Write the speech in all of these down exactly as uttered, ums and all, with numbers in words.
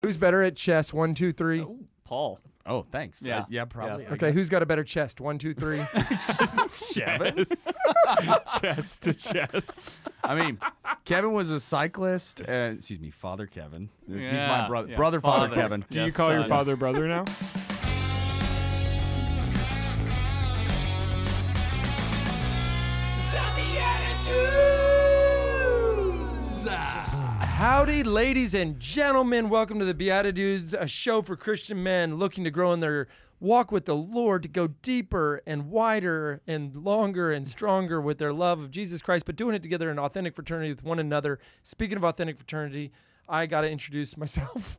Who's better at chess? One, two, three. Oh, Paul. Oh, thanks. Yeah. Uh, yeah, probably. Yeah. I Okay, guess. who's got a better chest? One, two, three. Kevin? chest to chest. I mean, Kevin was a cyclist. Uh, excuse me, Father Kevin. He's Yeah, my brother. yeah. Brother, Father, Father. Kevin. Do you Yes, call your son. father brother now? Howdy, ladies and gentlemen. Welcome to the Beatitudes, a show for Christian men looking to grow in their walk with the Lord, to go deeper and wider and longer and stronger with their love of Jesus Christ, but doing it together in authentic fraternity with one another. Speaking of authentic fraternity, I got to introduce myself.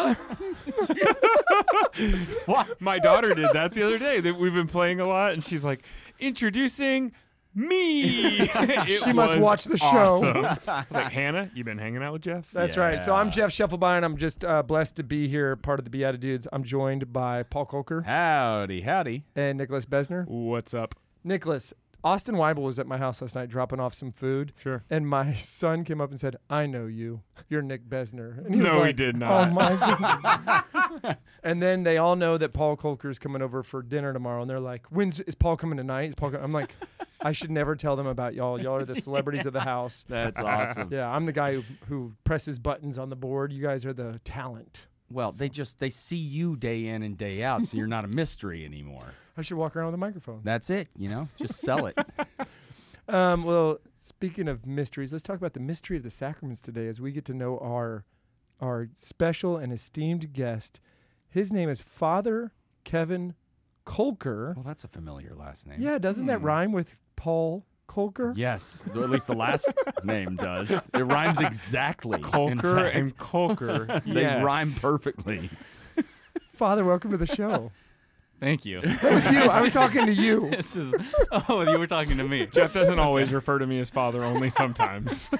My daughter did that the other day. That we've been playing a lot, and she's like, introducing me. It She must was watch the show. awesome. I was like, Hannah, you been hanging out with Jeff? That's right. So I'm Yeah. Jeff Scheffelbein. I'm just uh, blessed to be here, part of the Beatitudes. I'm joined by Paul Kolker Howdy, howdy. and Nicholas Besner. What's up? Nicholas, Austin Weibel was at my house last night dropping off some food. Sure. And my son came up and said, I know you. You're Nick Besner. And he was No, he like, did Oh, not." my goodness. And then they all know that Paul Kolker's coming over for dinner tomorrow. And they're like, When's, is Paul coming tonight? Is Paul coming? I'm like, I should never tell them about y'all. Y'all are the celebrities of the house. That's awesome. Yeah, I'm the guy who, who presses buttons on the board. You guys are the talent. Well, they just they see you day in and day out, so you're not a mystery anymore. I should walk around with a microphone. That's it, you know? Just sell it. Um, well, speaking of mysteries, let's talk about the mystery of the sacraments today as we get to know our our special and esteemed guest. His name is Father Kevin Kolker. Well, that's a familiar last name. Yeah, doesn't that rhyme with Paul Kolker? Yes, though at least the last name does. It rhymes exactly. in Colker fact. and Colker. They Yes. rhyme perfectly. Father, welcome to the show. Thank you. That was you. I was talking to you. This is. Oh, you were talking to me. Jeff doesn't always refer to me as father, only sometimes.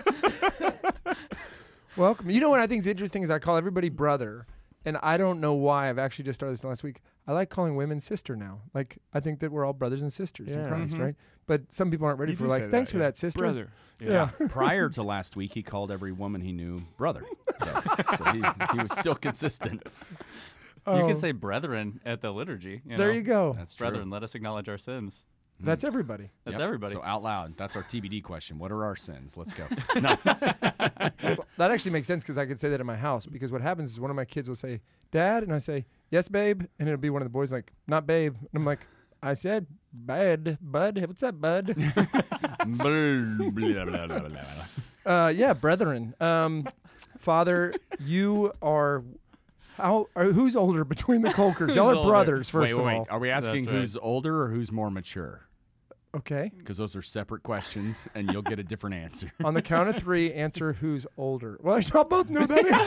Welcome. You know what I think is interesting is I call everybody brother, and I don't know why. I've actually just started this last week. I like calling women sister now. Like, I think that we're all brothers and sisters in Yeah. Christ, Mhm. right? But some people aren't ready You for do like, say thanks that, for yeah. that, sister. Brother. Yeah. Prior to last week, he called every woman he knew brother. Yeah. So he, he was still consistent. You Oh, can say brethren at the liturgy. You there know? you go. That's true. Brethren, let us acknowledge our sins. That's everybody. That's Yep. everybody. So out loud, that's our T B D question. What are our sins? Let's go. No. Well, that actually makes sense because I could say that in my house. Because what happens is one of my kids will say, "Dad," and I say, "Yes, babe," and it'll be one of the boys like, "Not babe," and I'm like, "I said, bud, bud. Hey, what's up, bud?" Blah, blah, blah, blah, blah. uh, yeah, brethren. Um, Father, you are. How? Are, who's older between the Kolkers? Who's Y'all are older? brothers, first Wait, of wait, all. wait. Are we asking That's right. who's older or who's more mature? Okay. Because those are separate questions, and you'll get a different answer. On the count of three, answer who's older. Well, y'all both know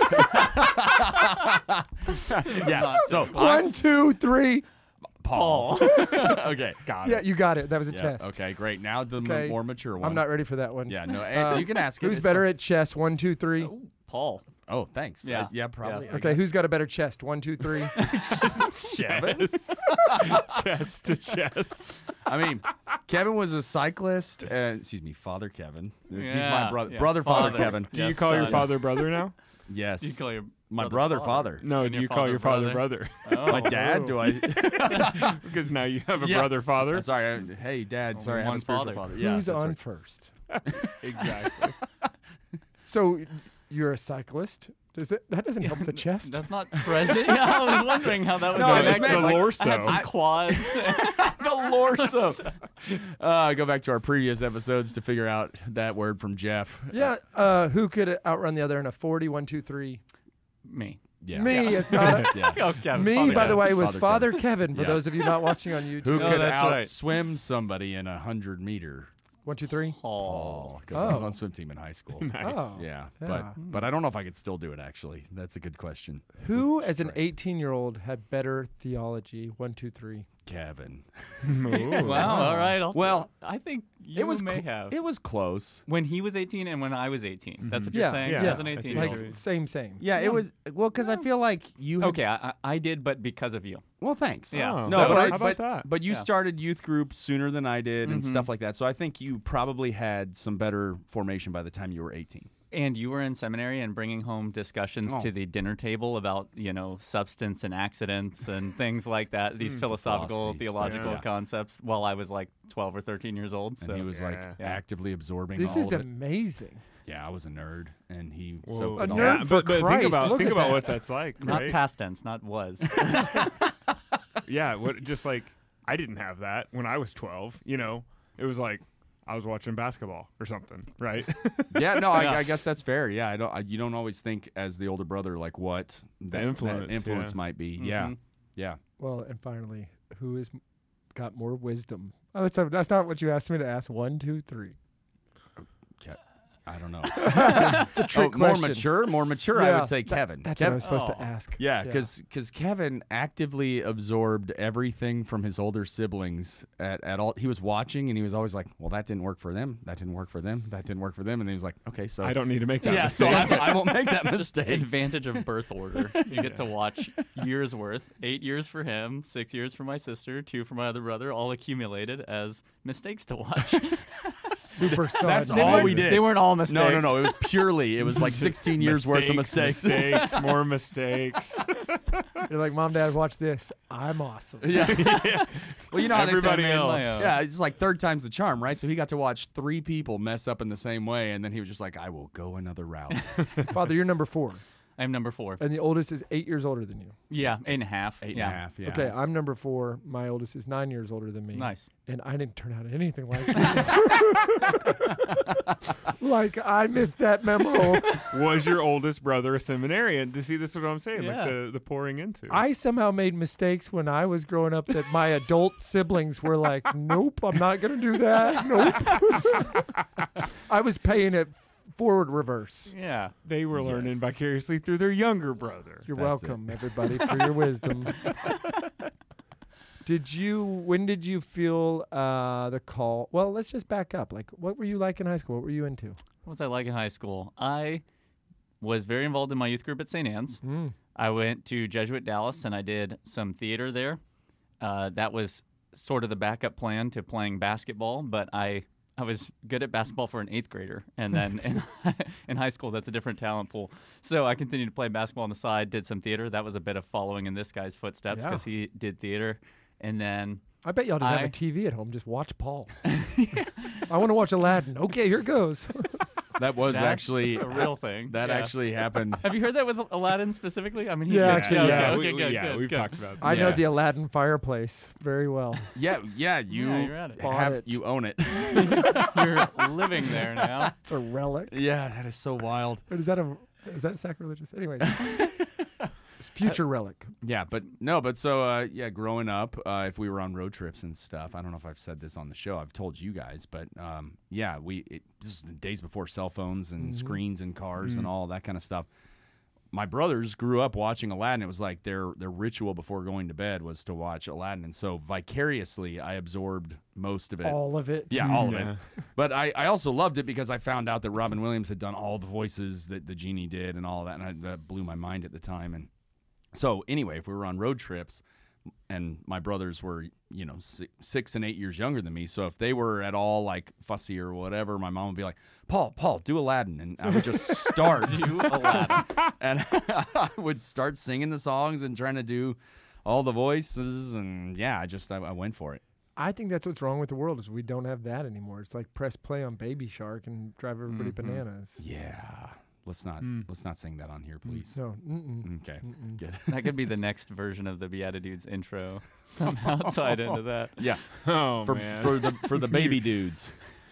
that answer. Yeah. So One, two, three. Paul. okay. Got Yeah, it. you got it. That was a Yeah, test. Okay. Great. Now the m- Okay. more mature one. I'm not ready for that one. Yeah. No. And Uh, you can ask it. Who's it's better fine. at chess? One, two, three. Oh, Paul. Oh, thanks. Yeah. Uh, yeah. Probably. I Okay, guess. who's got a better chest? One, two, three. Kevin? chest to chest. I mean, Kevin was a cyclist. Uh, excuse me, Father Kevin. He's my Yeah, brother. yeah. Brother, Father, Father. Kevin. Do you Yes, call your son. father brother now? Yes. You call your my brother, father. No, And do your you call your father brother? brother? Oh. My dad? Do I? Because now you have a Yeah. brother father. Uh, sorry. I, hey, Dad. Only sorry, I have one a spiritual father. father. Yeah. Who's that's on right. first? Exactly. So you're a cyclist. Does that that doesn't help the chest? That's not present. Yeah, I was wondering how that was No, going I to just That's meant, the like, Lorso. I had some quads. the Lorso. Uh, go back to our previous episodes to figure out that word from Jeff. Yeah. Uh, who could outrun the other in a forty? One, two, three. Me. Yeah. Me is not. A, Yeah. Oh, Kevin. me, Father by the Kevin. way, was Father Father Kevin. For Yeah. those of you not watching on YouTube. Who No, could that's right. outswim somebody in a hundred meter? One, two, three. Paul. Oh, because I was Oh. on swim team in high school. Nice. Oh. Yeah, Yeah. but but I don't know if I could still do it. Actually, that's a good question. Who, as an Right. eighteen-year-old, had better theology? One, two, three. Kevin. Ooh. Wow. All right. I'll, Well, I think you it was may cl- have. It was close. when he was eighteen and when I was eighteen. That's what Yeah, you're saying? yeah. As an I eighteen think year Like so. old. same, same. Yeah, it was. Well, because I feel like you. Had, Okay, I, I I did, but because of you. Well, thanks. Yeah. Oh, No, So- but, I, how about but, that? but you Yeah. started youth group sooner than I did and Mhm. stuff like that. So I think you probably had some better formation by the time you were eighteen. And you were in seminary and bringing home discussions Oh. to the dinner table about, you know, substance and accidents and things like that, these philosophical, Philosophy theological stuff. concepts while I was like twelve or thirteen years old. And So he was like Yeah. actively absorbing This all is of it. amazing. Yeah, I was a nerd, and he Whoa. soaked A it all nerd up. Yeah, for but, but Christ, think about look think at about what that. that's like, not right? past tense, not was. Yeah, what just like I didn't have that when I was twelve. You know, it was like I was watching basketball or something, right? Yeah, no, I, Yeah. I guess that's fair. Yeah, I don't. I, you don't always think as the older brother like what that influence, that influence yeah. might be. Yeah, Mhm. yeah. Well, and finally, who has m- got more wisdom? Oh, that's, that's not what you asked me to ask. One, two, three. I don't know. It's a Oh, trick more question. mature, more mature. I Yeah, would say that- Kevin. That's what I Kev- was supposed Oh. to ask. Yeah, because Kevin actively absorbed everything from his older siblings at, at all. He was watching and he was always like, well, that didn't work for them. That didn't work for them. That didn't work for them. And then he was like, okay, so I don't need to make that yeah, so mistake. I, I won't make that mistake. Advantage of birth order. You get to watch years worth, eight years for him, six years for my sister, two for my other brother, all accumulated as mistakes to watch. Super son. That's They all weren't- we did. They weren't all mistakes. No, no, no. It was purely, it was like sixteen years worth of mistakes. mistakes, more mistakes. You're like, Mom, Dad, watch this. I'm awesome. Yeah. Well, you know how Everybody they say, else. man, yeah, it's like third time's the charm, right? So he got to watch three people mess up in the same way, and then he was just like, I will go another route. Father, you're number four, I'm number four. and the oldest is eight years older than you. Yeah, eight and a half. Eight yeah. and a half, yeah. Okay, I'm number four. My oldest is nine years older than me. Nice. And I didn't turn out anything like you. Like, I missed that memo. Was your oldest brother a seminarian? To see, this is what I'm saying, Yeah. like the, the pouring into. I somehow made mistakes when I was growing up that my adult siblings were like, nope, I'm not going to do that. Nope. I was paying it forward reverse. Yeah. they were Yes. learning vicariously through their younger brother. You're That's it. welcome, everybody, for your wisdom. Did you, when did you feel uh, the call? Well, let's just back up. Like, what were you like in high school? What were you into? What was I like in high school? I was very involved in my youth group at Saint Anne's. Mm. I went to Jesuit Dallas and I did some theater there. Uh, that was sort of the backup plan to playing basketball, but I I was good at basketball for an eighth grader, and then in, in high school that's a different talent pool. So I continued to play basketball on the side, did some theater. That was a bit of following in this guy's footsteps Yeah. because he did theater, and then I bet y'all didn't have I- a T V at home. Just watch Paul. I want to watch Aladdin. Okay, here goes. That was that's actually a real thing. that Yeah. actually happened. Have you heard that with Aladdin specifically? I mean, he Yeah, did. actually, okay, yeah. okay, we, we- good, yeah, good, we've good. talked about that. I know Yeah. the Aladdin fireplace very well. Yeah, yeah, you Yeah, you're at it. Bought have it. you own it. You're living there now. It's a relic. Yeah, that is so wild. But is that a is that sacrilegious? Anyway, it's future relic. Yeah, but no, but so uh, yeah, growing up, uh, if we were on road trips and stuff, I don't know if I've said this on the show. I've told you guys, but um, yeah, we it, this is the days before cell phones and Mhm. screens and cars Mm. and all that kind of stuff. My brothers grew up watching Aladdin. It was like their their ritual before going to bed was to watch Aladdin, and so vicariously I absorbed most of it. All of it. Yeah, all of Yeah. it. But I, I also loved it because I found out that Robin Williams had done all the voices that the genie did and all that, and I, that blew my mind at the time. And so anyway, if we were on road trips, and my brothers were, you know, si- six and eight years younger than me, so if they were at all like fussy or whatever, my mom would be like, "Paul, Paul, do Aladdin," and I would just start, Do Aladdin. and I would start singing the songs and trying to do all the voices, and yeah, I just I, I went for it. I think that's what's wrong with the world is we don't have that anymore. It's like press play on Baby Shark and drive everybody Mhm. bananas. Yeah, let's not Mm. let's not sing that on here, please. No. Mm-mm. Okay, Mm-mm. good. That could be the next version of the Beatitudes intro, somehow tied into that. Yeah, Oh for man. for the for the baby dudes.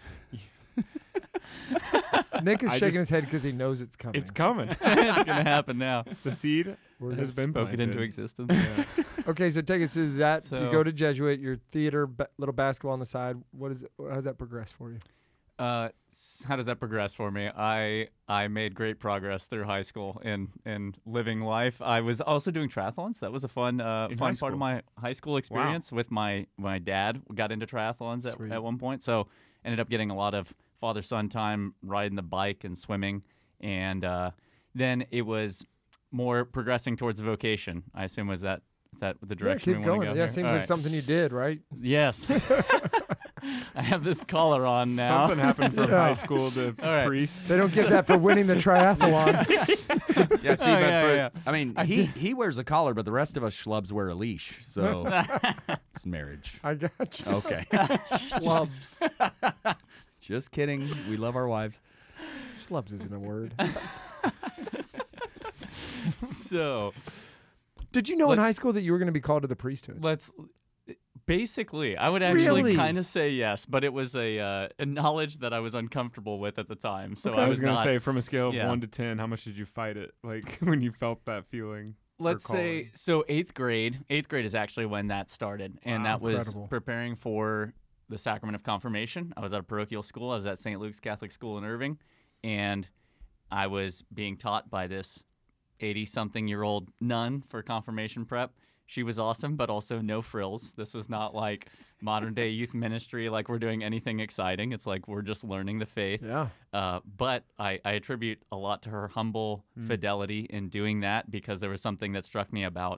Nick is I shaking just- his head because he knows it's coming. it's coming. It's gonna happen now. The seed We're has gonna been Spoke it into planted. existence. Yeah. Okay, so take us to that. you So- go to Jesuit, your theater, ba- little basketball on the side. What is it? How does that progress for you? Uh, s- how does that progress for me? I I made great progress through high school in in living life. I was also doing triathlons. That was a fun uh, In fun high part school? of my high school experience with my my dad. We got into triathlons at, Sweet. at one point, so ended up getting a lot of father son time riding the bike and swimming, and uh, then it was more progressing towards a vocation. I assume was that is that the direction yeah, keep we want going. to go? Yeah, here? seems All like right. something you did, right? Yes. I have this collar on now. Something happened from Yeah. high school to All right. priest. They don't give that for winning the triathlon. Yeah, see, Oh, but yeah, for, yeah. I mean, I he, did- he wears a collar, but the rest of us schlubs wear a leash. So it's marriage. I got you. Okay. Schlubs. Just kidding. We love our wives. Schlubs isn't a word. So Did you know in Let's- high school that you were going to be called to the priesthood? let's basically, I would actually Really? kind of say yes, but it was a uh, a knowledge that I was uncomfortable with at the time. So Okay. I I was, was gonna not. say, from a scale of yeah. one to ten, how much did you fight it? Like when you felt that feeling? for Let's say calling? so eighth grade. Eighth grade is actually when that started, and Wow, that was incredible. preparing for the sacrament of confirmation. I was at a parochial school. I was at Saint Luke's Catholic School in Irving, and I was being taught by this eighty-something-year-old nun for confirmation prep. She was awesome, but also no frills. This was not like modern-day youth ministry, like we're doing anything exciting. It's like we're just learning the faith. Yeah. Uh, but I, I attribute a lot to her humble fidelity in doing that, because there was something that struck me about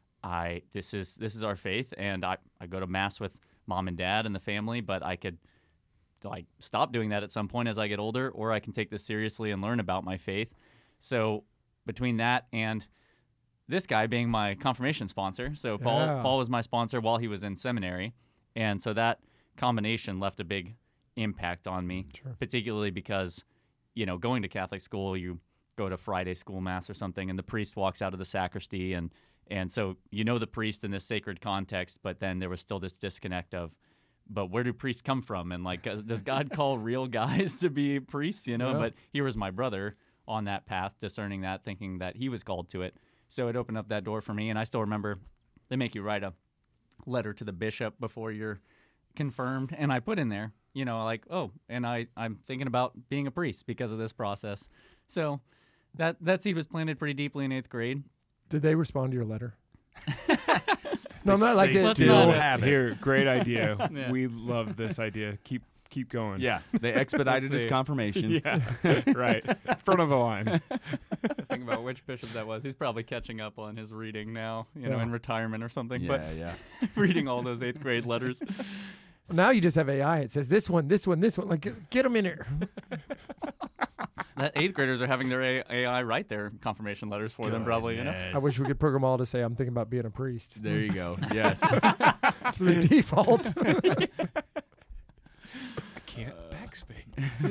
I this is this is our faith, and I, I go to mass with mom and dad and the family, but I could like stop doing that at some point as I get older, or I can take this seriously and learn about my faith. So between that and this guy being my confirmation sponsor, so Paul Yeah. Paul was my sponsor while he was in seminary, and so that combination left a big impact on me, Sure. particularly because, you know, going to Catholic school, you go to Friday school mass or something, and the priest walks out of the sacristy, and and so you know the priest in this sacred context, but then there was still this disconnect of, but where do priests come from? And like, does does God call real guys to be priests? You know, Yeah. but here was my brother on that path, discerning that, thinking that he was called to it. So it opened up that door for me, and I still remember they make you write a letter to the bishop before you're confirmed, and I put in there, you know, like, oh, and I, I'm thinking about being a priest because of this process. So that that seed was planted pretty deeply in eighth grade. Did they respond to your letter? No, I'm not like they this. Let's still not- have it. Here, great idea. Yeah. We love this idea. Keep keep going. Yeah, they expedited his see. confirmation. Yeah. Right. Front of the line. Think about which bishop that was. He's probably catching up on his reading now, you know, Yeah. in retirement or something. Yeah, yeah. But reading all those eighth grade letters. Now you just have A I. It says this one, this one, this one. Like, get- get them in here. That eighth graders are having their A- AI write their confirmation letters for them, probably. You know. I wish we could program all to say, I'm thinking about being a priest. There you go. Yes. It's the default. Can't backspace.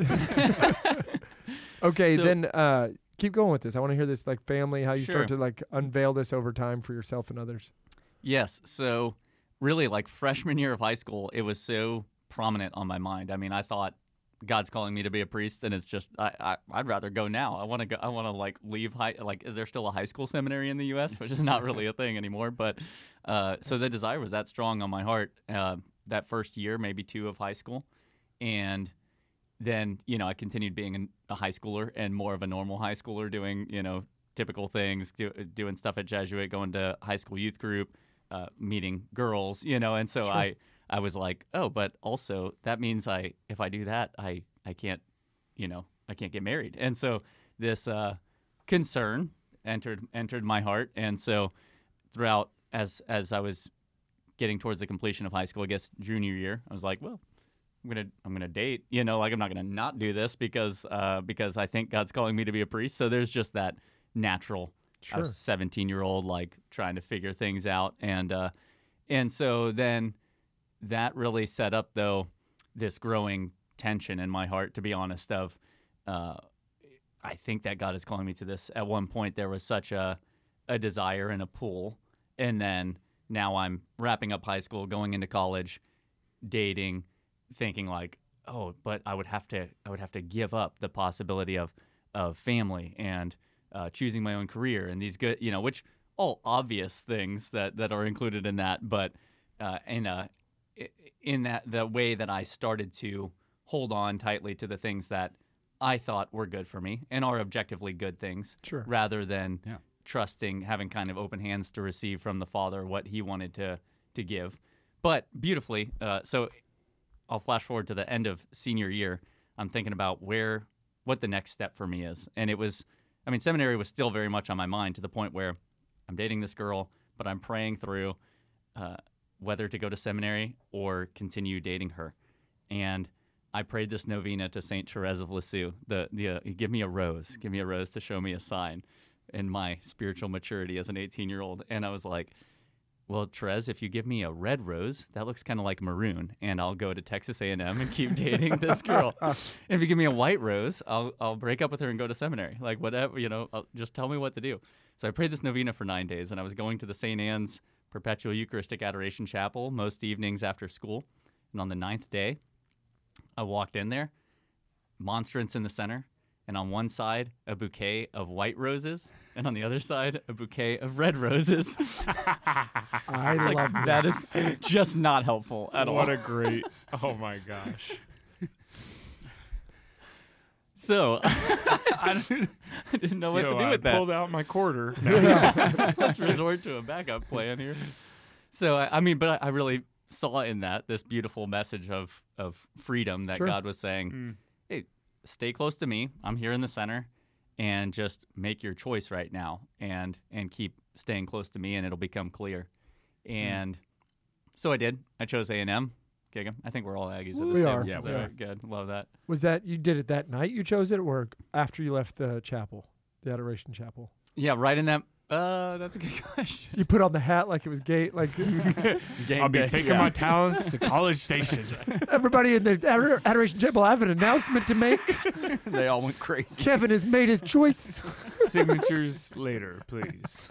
Okay, So- then uh, keep going with this. I want to hear this, like family, how you start Sure. to like unveil this over time for yourself and others. Yes. So, really, like freshman year of high school, it was so prominent on my mind. I mean, I thought God's calling me to be a priest, and it's just I, I I'd rather go now. I want to go. I want to like leave high. Like, is there still a high school seminary in the U S? Which is not really a thing anymore. But uh, so the desire was that strong on my heart uh, that first year, maybe two of high school, and then you know I continued being an, a high schooler and more of a normal high schooler, doing you know typical things, do, doing stuff at Jesuit, going to high school youth group. Uh, meeting girls, you know, and so Sure. I, I was like, oh, but also that means I, if I do that, I, I can't, you know, I can't get married, and so this uh, concern entered entered my heart, and so throughout as as I was getting towards the completion of high school, I guess junior year, I was like, well, I'm gonna I'm gonna date, you know, like I'm not gonna not do this because uh, because I think God's calling me to be a priest. So there's just that natural. I Sure. was seventeen year old, like trying to figure things out, and uh, and so then that really set up though this growing tension in my heart. To be honest, of uh, I think that God is calling me to this. At one point, there was such a a desire and a pull, and then now I'm wrapping up high school, going into college, dating, thinking like, oh, but I would have to I would have to give up the possibility of of family and Uh, choosing my own career and these good, you know, which all obvious things that, that are included in that, but uh, in a in that the way that I started to hold on tightly to the things that I thought were good for me and are objectively good things, Sure. rather than Yeah. trusting, having kind of open hands to receive from the Father what He wanted to to give. But beautifully, uh, so I'll flash forward to the end of senior year. I'm thinking about where what the next step for me is, and it was. I mean, seminary was still very much on my mind to the point where I'm dating this girl, but I'm praying through uh, whether to go to seminary or continue dating her. and I prayed this novena to Saint Therese of Lisieux. The the uh, give me a rose, give me a rose to show me a sign in my spiritual maturity as an eighteen-year-old. And I was like, well, Therese, if you give me a red rose, that looks kind of like maroon, and I'll go to Texas A and M and keep dating this girl. If you give me a white rose, I'll I'll break up with her and go to seminary. Like whatever, you know, I'll, just tell me what to do. So I prayed this novena for nine days, and I was going to the Saint Anne's Perpetual Eucharistic Adoration Chapel most evenings after school. And on the ninth day, I walked in there, monstrance in the center, and on one side, a bouquet of white roses, and on the other side, a bouquet of red roses. I It's like, love that this. is just not helpful at all. What a great! Oh my gosh! So I, didn't, I didn't know what so to do I with that. pulled out my quarter. Let's resort to a backup plan here. So I, I mean, but I, I really saw in that this beautiful message of of freedom that Sure. God was saying, Mm. "Hey, stay close to me. I'm here in the center, and just make your choice right now, and and keep staying close to me, and it'll become clear." And so I did. I chose A and M. Gig 'em. I think we're all Aggies at this We table. are. Yeah, Is we that are. right? Good. Love that. Was that you did it that night? You chose it, or after you left the chapel, the Adoration Chapel? Yeah, right in that. Uh, that's a good question. You put on the hat like it was gate, like Game I'll be day, taking yeah. my talents to College Station. everybody in the Ador- Adoration Chapel. I have an announcement to make. They all went crazy. Kevin has made his choice. Signatures later, please.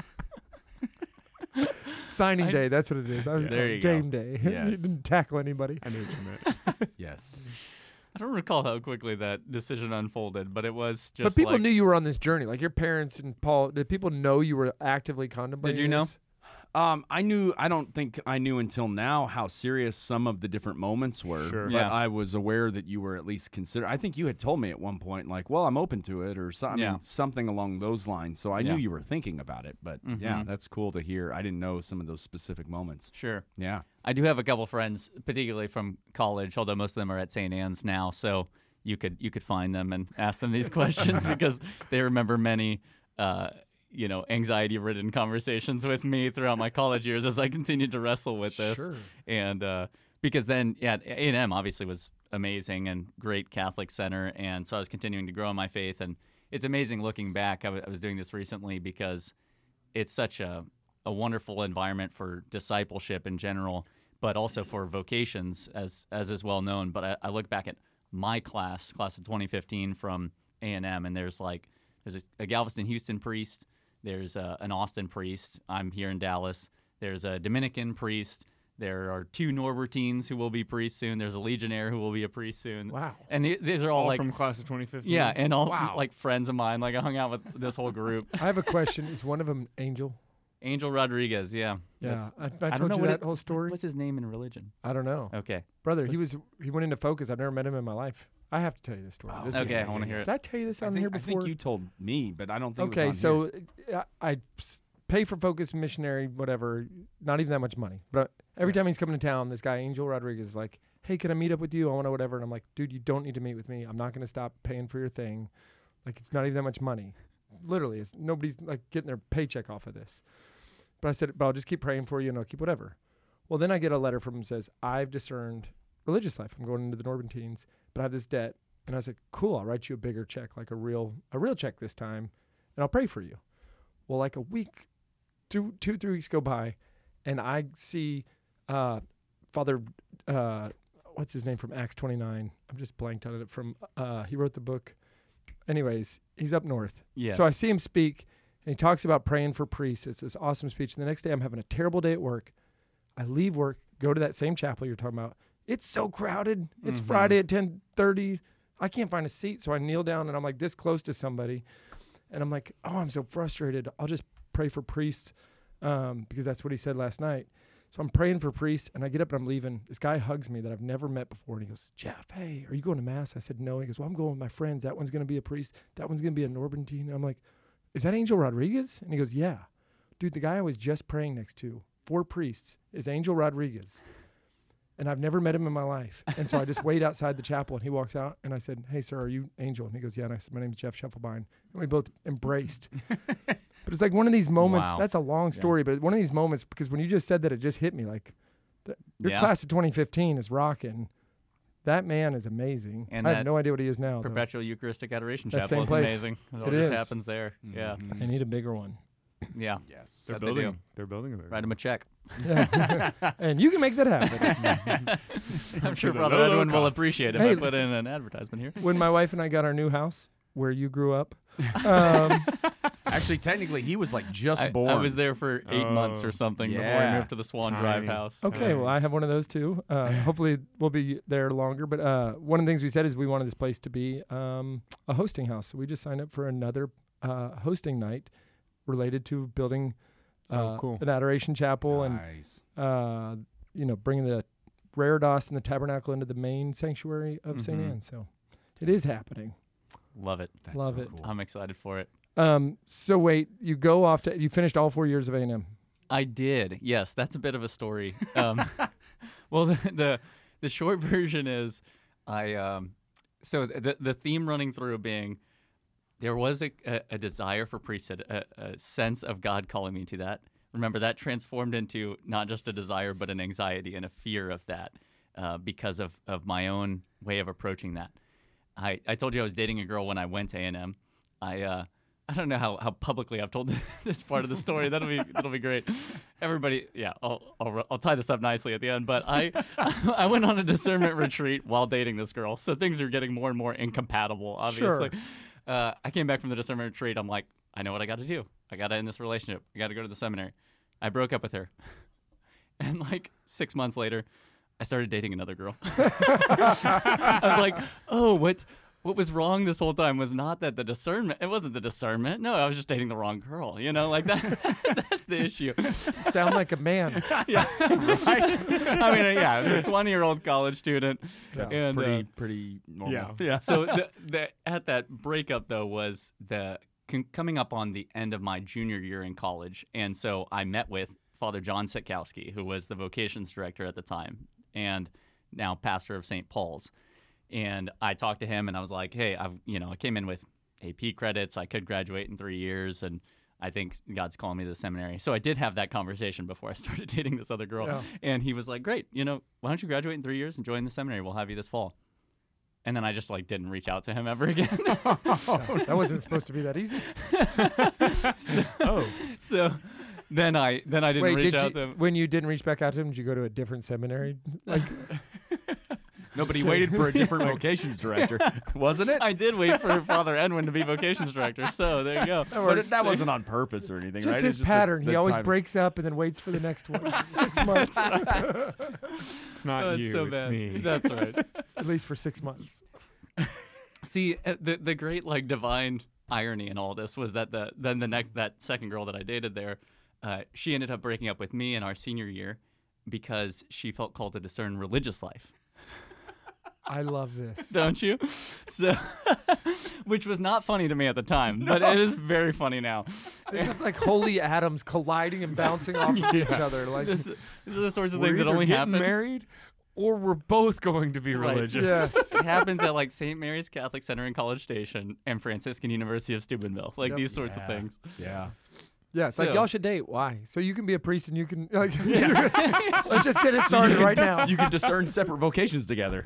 Signing I- day. That's what it is. I was There you go. game day. you Yes. didn't tackle anybody. I knew what you meant. Yes. I don't recall how quickly that decision unfolded, but it was just But people like, knew you were on this journey. Like your parents and Paul. Did people know you were actively contemplating? you know? this? Um, I knew. I don't think I knew until now how serious some of the different moments were. Sure. But Yeah. I was aware that you were at least consider. I think you had told me at one point, like, "Well, I'm open to it," or so, I Yeah. mean, something along those lines. So I Yeah. knew you were thinking about it. But yeah, Mhm. that's cool to hear. I didn't know some of those specific moments. sure. Yeah. I do have a couple friends, particularly from college, although most of them are at Saint Anne's now. So you could you could find them and ask them these questions because they remember many, uh, you know, anxiety-ridden conversations with me throughout my college years as I continued to wrestle with this. Sure. And uh, because then, yeah, A and M obviously was amazing and great Catholic center, and so I was continuing to grow in my faith. And it's amazing looking back. I, w- I was doing this recently because it's such a a wonderful environment for discipleship in general, but also for vocations, as as is well known. But I, I look back at my class, class of twenty fifteen from A and M, and there's like there's a, a Galveston Houston priest, there's a, an Austin priest. I'm here in Dallas. There's a Dominican priest. There are two Norbertines who will be priests soon. There's a Legionnaire who will be a priest soon. Wow. And the, these are all, All like from class of twenty fifteen. yeah, and all Wow. like friends of mine. Like I hung out with this whole group. I have a question. Is one of them Angel? Angel Rodriguez, yeah. Yeah. That's- I, I, I don't told know you what that it- whole story. What's his name in religion? I don't know, Okay. brother. He was he went into focus. I've never met him in my life. I have to tell you this story. Oh, This Okay, is- I want to hear it. Did I tell you this I on think, here I before? think you told me, but I don't think. Okay, it was on so here. uh, I s- pay for Focus Missionary, whatever. Not even that much money, but every time he's coming to town, this guy Angel Rodriguez is like, "Hey, can I meet up with you? I want to whatever." And I'm like, "Dude, you don't need to meet with me. I'm not going to stop paying for your thing. Like, it's not even that much money. Literally, it's nobody's like getting their paycheck off of this." But I said, "But I'll just keep praying for you, and I'll keep whatever." Well, then I get a letter from him that says, "I've discerned religious life. I'm going into the Norbertines, but I have this debt." And I was like, "Cool, I'll write you a bigger check, like a real a real check this time, and I'll pray for you." Well, like a week, two, two, three weeks go by, and I see uh, Father, uh, what's his name from Acts twenty-nine? I'm just blanked on it. From uh, he wrote the book. Anyways, he's up north. Yes. So I see him speak, and he talks about praying for priests. It's this awesome speech. And the next day, I'm having a terrible day at work. I leave work, go to that same chapel you're talking about. It's so crowded. It's Mhm. Friday at ten thirty. I can't find a seat, so I kneel down, and I'm like this close to somebody. And I'm like, oh, I'm so frustrated. I'll just pray for priests um, because that's what he said last night. So I'm praying for priests, and I get up and I'm leaving. This guy hugs me that I've never met before, and he goes, "Jeff, hey, are you going to Mass?" I said, "No." He goes, "Well, I'm going with my friends. That one's going to be a priest. That one's going to be a Norbertine." And I'm like, "Is that Angel Rodriguez?" And he goes, "Yeah." Dude, the guy I was just praying next to, four priests, is Angel Rodriguez. And I've never met him in my life. And so I just wait outside the chapel, and he walks out, and I said, "Hey, sir, are you Angel?" And he goes, "Yeah." And I said, "My name's Jeff Scheffelbein." And we both embraced. But it's like one of these moments. Wow. That's a long story, but one of these moments, because when you just said that, it just hit me like, the, your Yeah. class of twenty fifteen is rocking. That man is amazing. And I have that no idea what he is now. though. Perpetual Eucharistic Adoration That Chapel same is place. amazing. It all It just is. happens there. Yeah, Mhm. I need a bigger one. yeah. Yes. They're What they building. do. They're building a bigger Write him a check. Yeah. And you can make that happen. I'm sure the Father low, low Edwin will cost. appreciate it Hey. if I put in an advertisement here. When my wife and I got our new house, where you grew up, um, Actually, technically, he was like just I, born. I was there for eight months or Oh, something before yeah. I moved to the Swan Drive Tiny. house. okay, well, Nice. I have one of those too. Uh, hopefully, we'll be there longer. But uh, one of the things we said is we wanted this place to be um, a hosting house. So we just signed up for another uh, hosting night related to building uh, Oh, cool. an adoration chapel nice. and uh, you know bringing the Reredos and the tabernacle into the main sanctuary of Saint Mhm. Anne. So it is happening. Love it. That's Love so it. Cool. I'm excited for it. Um, so wait, you go off to you finished all four years of A and M. I did. Yes, that's a bit of a story. Um, well, the, the the short version is, I um, so the the theme running through being, there was a, a, a desire for priesthood, a, a sense of God calling me to that. Remember, that transformed into not just a desire, but an anxiety and a fear of that uh, because of, of my own way of approaching that. I, I told you I was dating a girl when I went to A and M. I uh, I don't know how, how publicly I've told this part of the story. That'll be that'll be great. Everybody, yeah, I'll, I'll I'll tie this up nicely at the end. But I I went on a discernment retreat while dating this girl, so things are getting more and more incompatible. Obviously, Sure. uh, I came back from the discernment retreat. I'm like, I know what I got to do. I got to end this relationship. I got to go to the seminary. I broke up with her, and like six months later, I started dating another girl. I was like, oh, what's what was wrong this whole time was not that the discernment. It wasn't the discernment. No, I was just dating the wrong girl. You know, like that. That's the issue. Sound like a man. Yeah, right. I mean, yeah, I was a twenty-year-old college student. That's and, pretty uh, pretty normal. Yeah. yeah. So the, the at that breakup though was the con- coming up on the end of my junior year in college, and so I met with Father John Sitkowski, who was the vocations director at the time, and now pastor of Saint Paul's. And I talked to him, and I was like, "Hey, I've you know I came in with A P credits. I could graduate in three years, and I think God's calling me to the seminary." So I did have that conversation before I started dating this other girl, Yeah. and he was like, "Great, you know, why don't you graduate in three years and join the seminary? We'll have you this fall." And then I just like didn't reach out to him ever again. That wasn't supposed to be that easy. Oh, So then I then I didn't Wait, reach did out you, to him. when you didn't reach back out to him, did you go to a different seminary? Like, Nobody waited for a different vocations director, wasn't it? I did wait for Father Edwin to be vocations director. So there you go. But it, that wasn't on purpose or anything, just right? his It's the- pattern. the he always time- breaks up and then waits for the next one. Six months, it's not Oh, it's you. so it's bad. me. That's right. at least for six months. See, uh, the the great like divine irony in all this was that the then the next that second girl that I dated there, uh, she ended up breaking up with me in our senior year because she felt called to discern religious life. I love this. Don't you? So, which was not funny to me at the time, but it is very funny now. This is like holy atoms colliding and bouncing off of each other. Like, This, these are the sorts of We're things that either only getting happen. married, or we're both going to be Right. religious. yes. It happens at like Saint Mary's Catholic Center in College Station and Franciscan University of Steubenville, like Yep. these sorts Yeah. of things. Yeah. Yeah, it's like So- y'all should date. Why? So you can be a priest and you can like. Let's just get it started right now. You can discern separate vocations together.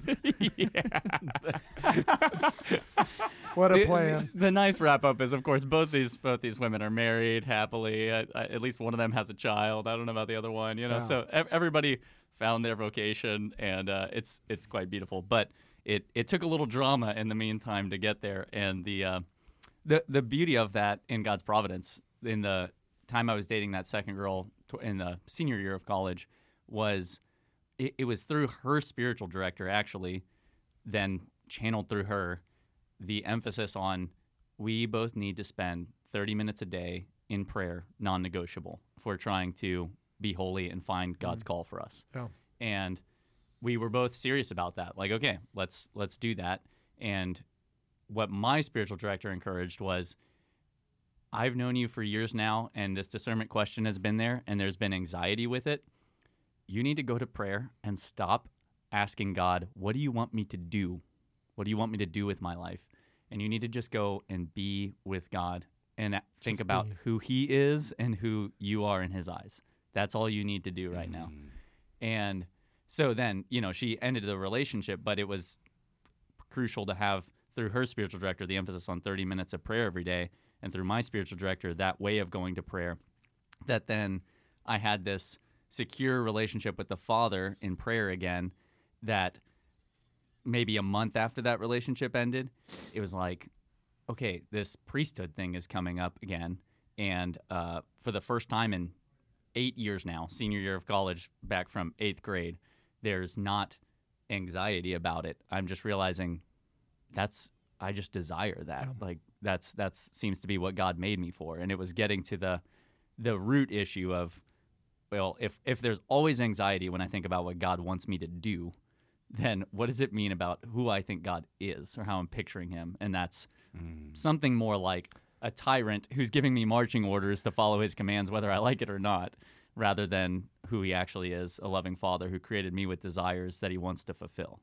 What a The- plan. The, nice wrap up is, of course, both these both these women are married happily. Uh, uh, at least one of them has a child. I don't know about the other one. You know, Yeah. so ev- everybody found their vocation, and uh, it's it's quite beautiful. But it it took a little drama in the meantime to get there, and the uh, the the beauty of that in God's providence in the time I was dating that second girl tw- in the senior year of college was it, it was through her spiritual director actually, then channeled through her the emphasis on we both need to spend thirty minutes a day in prayer, non-negotiable, if we're trying to be holy and find God's call for us. Yeah. And we were both serious about that. Like, okay, let's let's do that. And what my spiritual director encouraged was, I've known you for years now, and this discernment question has been there, and there's been anxiety with it. You need to go to prayer and stop asking God, what do you want me to do? What do you want me to do with my life? And you need to just go and be with God and a- think Just about be. who he is and who you are in his eyes. That's all you need to do right now. And so then, you know, she ended the relationship, but it was crucial to have, through her spiritual director, the emphasis on thirty minutes of prayer every day, and through my spiritual director, that way of going to prayer, that then I had this secure relationship with the Father in prayer again, that maybe a month after that relationship ended, it was like, okay, this priesthood thing is coming up again. And uh, for the first time in eight years now, senior year of college, back from eighth grade, there's not anxiety about it. I'm just realizing that's, I just desire that. Yeah. Like that's, that's seems to be what God made me for. And it was getting to the, the root issue of, well, if, if there's always anxiety when I think about what God wants me to do, then what does it mean about who I think God is or how I'm picturing him? And that's mm. something more like a tyrant who's giving me marching orders to follow his commands, whether I like it or not, rather than who he actually is, a loving Father who created me with desires that he wants to fulfill.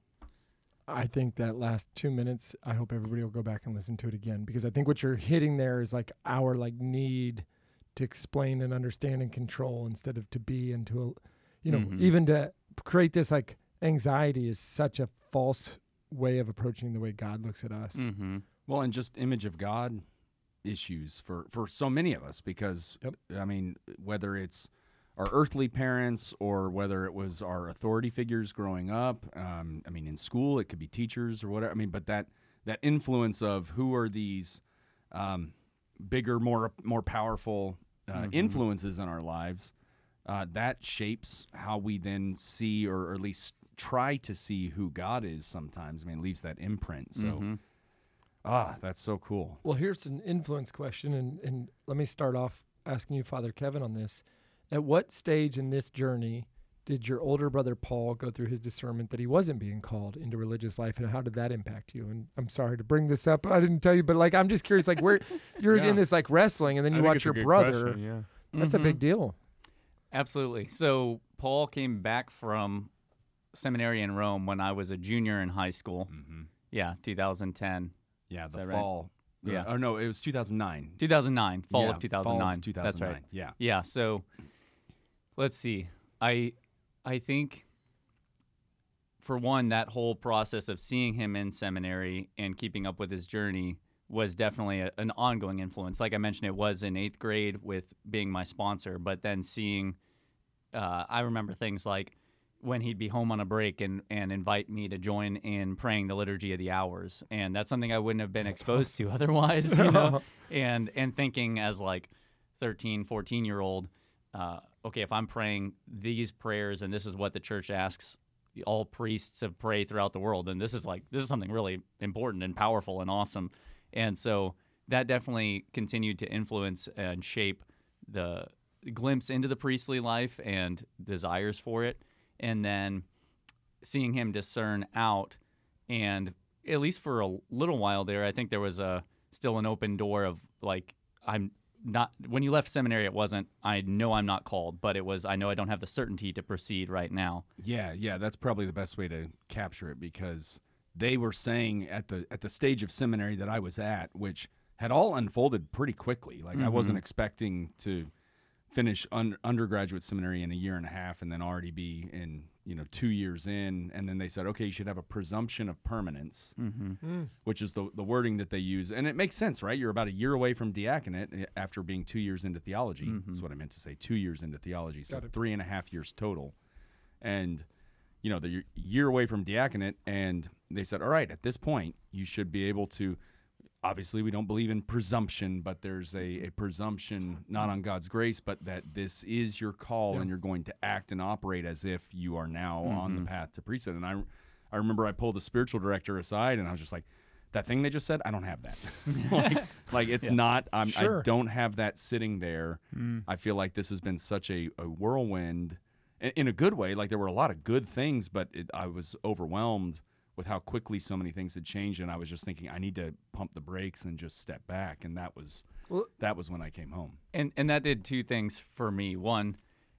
I think that last two minutes, I hope everybody will go back and listen to it again, because I think what you're hitting there is like our like need to explain and understand and control instead of to be and to, you know, Mm-hmm. even to create this like anxiety is such a false way of approaching the way God looks at us. Mm-hmm. Well, and just image of God issues for, for so many of us, because, Yep. I mean, whether it's our earthly parents or whether it was our authority figures growing up, um, I mean, in school, it could be teachers or whatever. I mean, but that, that influence of who are these um, bigger, more more powerful uh, Mm-hmm. influences in our lives, uh, that shapes how we then see, or, or at least try to see who God is sometimes. I mean, it leaves that imprint. So, Mm-hmm. ah, that's so cool. Well, here's an influence question, and, and let me start off asking you, Father Kevin, on this. At what stage in this journey did your older brother Paul go through his discernment that he wasn't being called into religious life, and how did that impact you? And I'm sorry to bring this up. I didn't tell you, but like I'm just curious, like where you're Yeah. in this like wrestling, and then I you think watch it's a your good brother. question, yeah. That's a big deal. Absolutely. So Paul came back from seminary in Rome when I was a junior in high school. Mm-hmm. Yeah, two thousand ten. Yeah, the that right? fall. uh, Yeah. Oh, no, it was two thousand nine. two thousand nine, fall Yeah, of two thousand nine. Fall of two thousand nine. That's right. Yeah. Yeah, so let's see. I I think for one, that whole process of seeing him in seminary and keeping up with his journey was definitely a, an ongoing influence. Like I mentioned, it was in eighth grade with being my sponsor, but then seeing, uh, I remember things like when he'd be home on a break and, and invite me to join in praying the Liturgy of the Hours. And that's something I wouldn't have been exposed to otherwise, you know, and, and thinking as like thirteen, fourteen year old, uh, okay, if I'm praying these prayers and this is what the church asks all priests to pray throughout the world, and this is like, this is something really important and powerful and awesome. And so that definitely continued to influence and shape the glimpse into the priestly life and desires for it. And then seeing him discern out, and at least for a little while there, I think there was a still an open door of like, I'm not, when you left seminary, it wasn't, I know I'm not called, but it was, I know I don't have the certainty to proceed right now. Yeah, yeah, that's probably the best way to capture it, because they were saying at the at the stage of seminary that I was at, which had all unfolded pretty quickly. Like I wasn't expecting to finish un- undergraduate seminary in a year and a half and then already be in, you know, two years in. And then they said, okay, you should have a presumption of permanence, Mm-hmm. which is the, the wording that they use. And it makes sense, right? You're about a year away from diaconate after being two years into theology. That's what I meant to say, two years into theology. So Got it. three and a half years total. And, you know, the year away from diaconate, and they said, all right, at this point, you should be able to, obviously we don't believe in presumption, but there's a, a presumption not on God's grace, but that this is your call, Yeah. and you're going to act and operate as if you are now on the path to priesthood. And I, I remember I pulled the spiritual director aside, and I was just like, that thing they just said, I don't have that. like, like, it's not, I'm, Sure. I don't have that sitting there. I feel like this has been such a, a whirlwind in, in a good way. Like there were a lot of good things, but it, I was overwhelmed with how quickly so many things had changed, and I was just thinking I need to pump the brakes and just step back. And that was Well- that was when I came home. And and that did two things for me. One,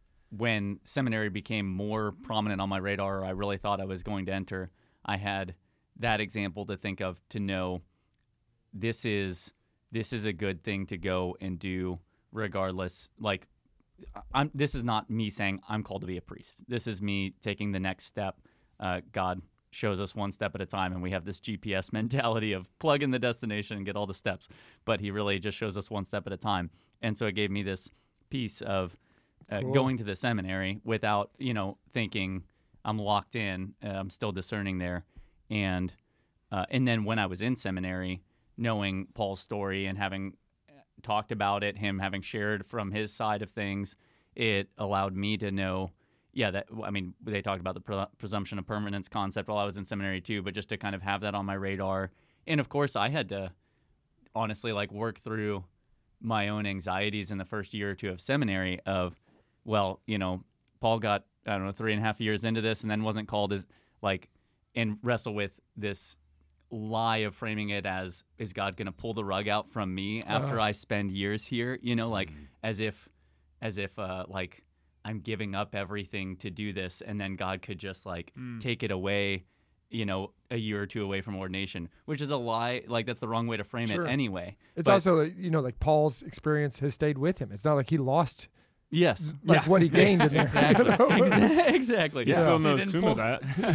when seminary became more prominent on my radar, or I really thought I was going to enter, I had that example to think of, to know this is this is a good thing to go and do regardless. Like I'm, this is not me saying I'm called to be a priest. This is me taking the next step. Uh, God shows us one step at a time, and we have this G P S mentality of plug in the destination and get all the steps. But he really just shows us one step at a time. And so it gave me this piece of uh, Cool. going to the seminary without, you know, thinking I'm locked in. Uh, I'm still discerning there. And uh, and then when I was in seminary, knowing Paul's story and having talked about it, him having shared from his side of things, it allowed me to know, yeah, that, I mean, they talked about the pre- presumption of permanence concept while I was in seminary too, but just to kind of have that on my radar. And of course, I had to honestly like work through my own anxieties in the first year or two of seminary of, well, you know, Paul got, I don't know, three and a half years into this and then wasn't called as like, and wrestle with this lie of framing it as, is God going to pull the rug out from me after Uh. I spend years here? You know, like as if, as if uh, like I'm giving up everything to do this, and then God could just like take it away, you know, a year or two away from ordination, which is a lie. Like that's the wrong way to frame Sure. it anyway. It's But- also, you know, like Paul's experience has stayed with him. It's not like he lost yes, like what he gained in there. exactly, you know? Exa- exactly. You still He know didn't some pull- of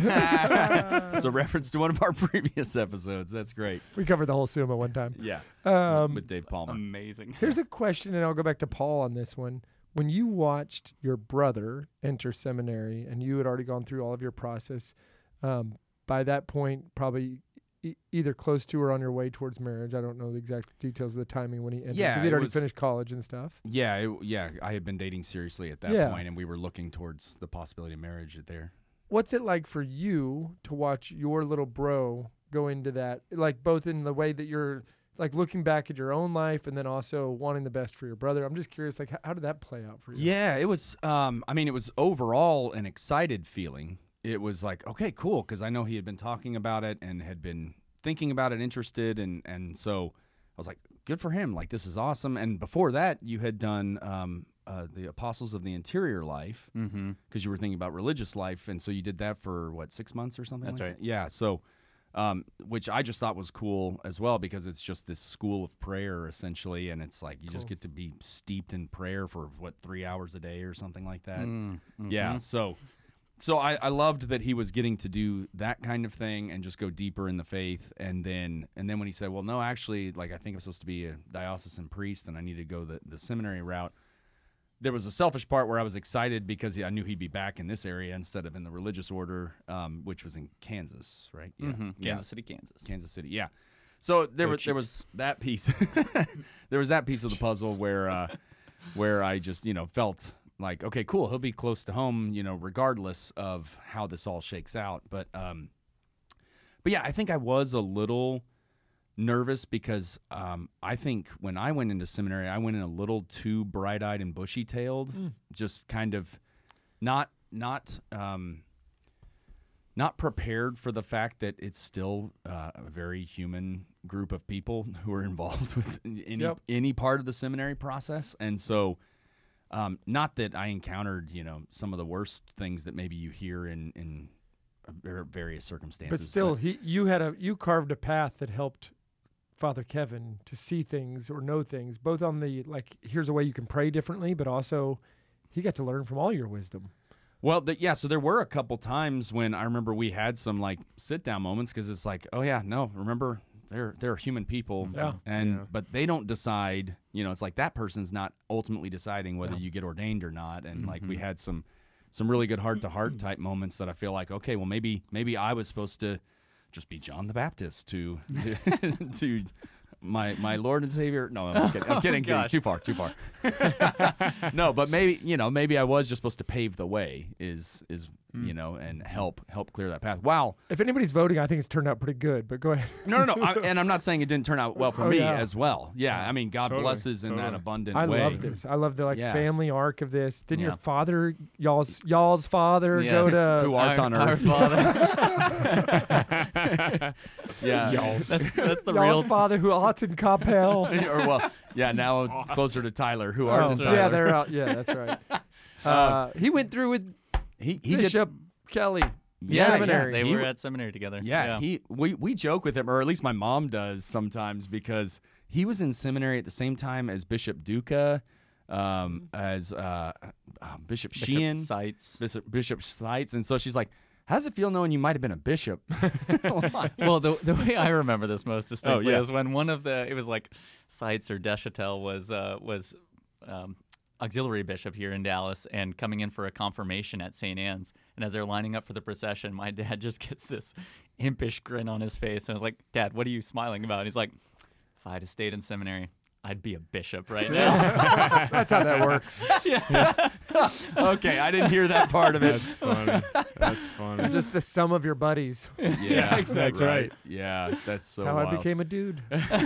that. It's a reference to one of our previous episodes. That's great. We covered the whole Summa one time. Yeah, Um, with Dave Palmer. Amazing. Here's a question, and I'll go back to Paul on this one. When you watched your brother enter seminary and you had already gone through all of your process, um, by that point, probably e- either close to or on your way towards marriage. I don't know the exact details of the timing when he entered. Yeah, because he'd it already was- finished college and stuff. Yeah, it, yeah. I had been dating seriously at that Yeah. point, and we were looking towards the possibility of marriage there. What's it like for you to watch your little bro go into that, like both in the way that you're like looking back at your own life and then also wanting the best for your brother? I'm just curious, like, how, how did that play out for you? Yeah, it was. Um, I mean, it was overall an excited feeling. It was like, okay, cool, because I know he had been talking about it and had been thinking about it, interested, and and so I was like, good for him. Like, this is awesome. And before that, you had done um, uh, the Apostles of the Interior Life because Mm-hmm. you were thinking about religious life, and so you did that for what, six months or something. That's like right. that? Yeah. So. Um, which I just thought was cool as well because it's just this school of prayer essentially, and it's like you just Cool. get to be steeped in prayer for what three hours a day or something like that. Mm-hmm. Yeah, so so I, I loved that he was getting to do that kind of thing and just go deeper in the faith, and then and then when he said, well, no, actually, like I think I'm supposed to be a diocesan priest and I need to go the the seminary route. There was a selfish part where I was excited because I knew he'd be back in this area instead of in the religious order, um, which was in Kansas, right? Yeah, Mm-hmm. Yeah. Kansas City, Kansas. Kansas City, yeah. So there Go was there was that piece. There was that piece of the puzzle where uh, where I just you know felt like, okay, cool, he'll be close to home, you know, regardless of how this all shakes out. But um, but yeah, I think I was a little nervous because um, I think when I went into seminary, I went in a little too bright-eyed and bushy-tailed, Mm. just kind of not not um, not prepared for the fact that it's still uh, a very human group of people who are involved with any Yep. any part of the seminary process, and so. Um, not that I encountered, you know, some of the worst things that maybe you hear in in uh, various circumstances. But still, he you had a you carved a path that helped Father Kevin to see things or know things, both on the like here's a way you can pray differently, but also he got to learn from all your wisdom. Well, the, yeah, so there were a couple times when I remember we had some like sit down moments because it's like, oh yeah, no, remember they're they're human people, Yeah. and Yeah. but they don't decide. You know, it's like that person's not ultimately deciding whether Yeah. you get ordained or not. And like we Mhm. had some some really good heart to heart type moments that I feel like, okay, well maybe maybe I was supposed to just be John the Baptist to to, to my my Lord and Savior. No, I'm just kidding. I'm kidding. kidding. gosh. Too far, too far. No, but maybe you know, maybe I was just supposed to pave the way. Is is you know, and help help clear that path. Wow. If anybody's voting, I think it's turned out pretty good. But go ahead. No, no, no. I, and I'm not saying it didn't turn out well for Oh, me yeah. as well. Yeah, I mean, God Totally, blesses in that totally. abundant I way. love this. I love the like Yeah. family arc of this. Didn't your Yeah. father, y'all's y'all's father, go Yes. to Who art Our- on our earth. Father. Yeah. That's, that's the y'all's real. father who art in Capel? or well, yeah. Now it's closer to Tyler. Who art Oh, in right. Tyler? yeah, they're out. Yeah, that's right. Uh, he went through with he he did. Bishop Kelly. Yeah, seminary. They He were w- at seminary together. Yeah, he we we joke with him, or at least my mom does sometimes, because he was in seminary at the same time as Bishop Duca, um, as uh, uh, Bishop, Bishop Sheehan, Seitz. Bishop, Bishop Seitz. And so she's like, how does it feel knowing you might have been a bishop? Well, the the way I remember this most distinctly yeah. is when one of the it was like Seitz or Deschatel was uh, was um, auxiliary bishop here in Dallas and coming in for a confirmation at Saint Anne's. And as they're lining up for the procession, my dad just gets this impish grin on his face. And I was like, Dad, what are you smiling about? And he's like, if I had stayed in seminary, I'd be a bishop right now. That's how that works. Okay, I didn't hear that part of it. That's funny. That's funny. Just the sum of your buddies. Yeah, exactly. right. Yeah, that's so That's how wild. I became a dude.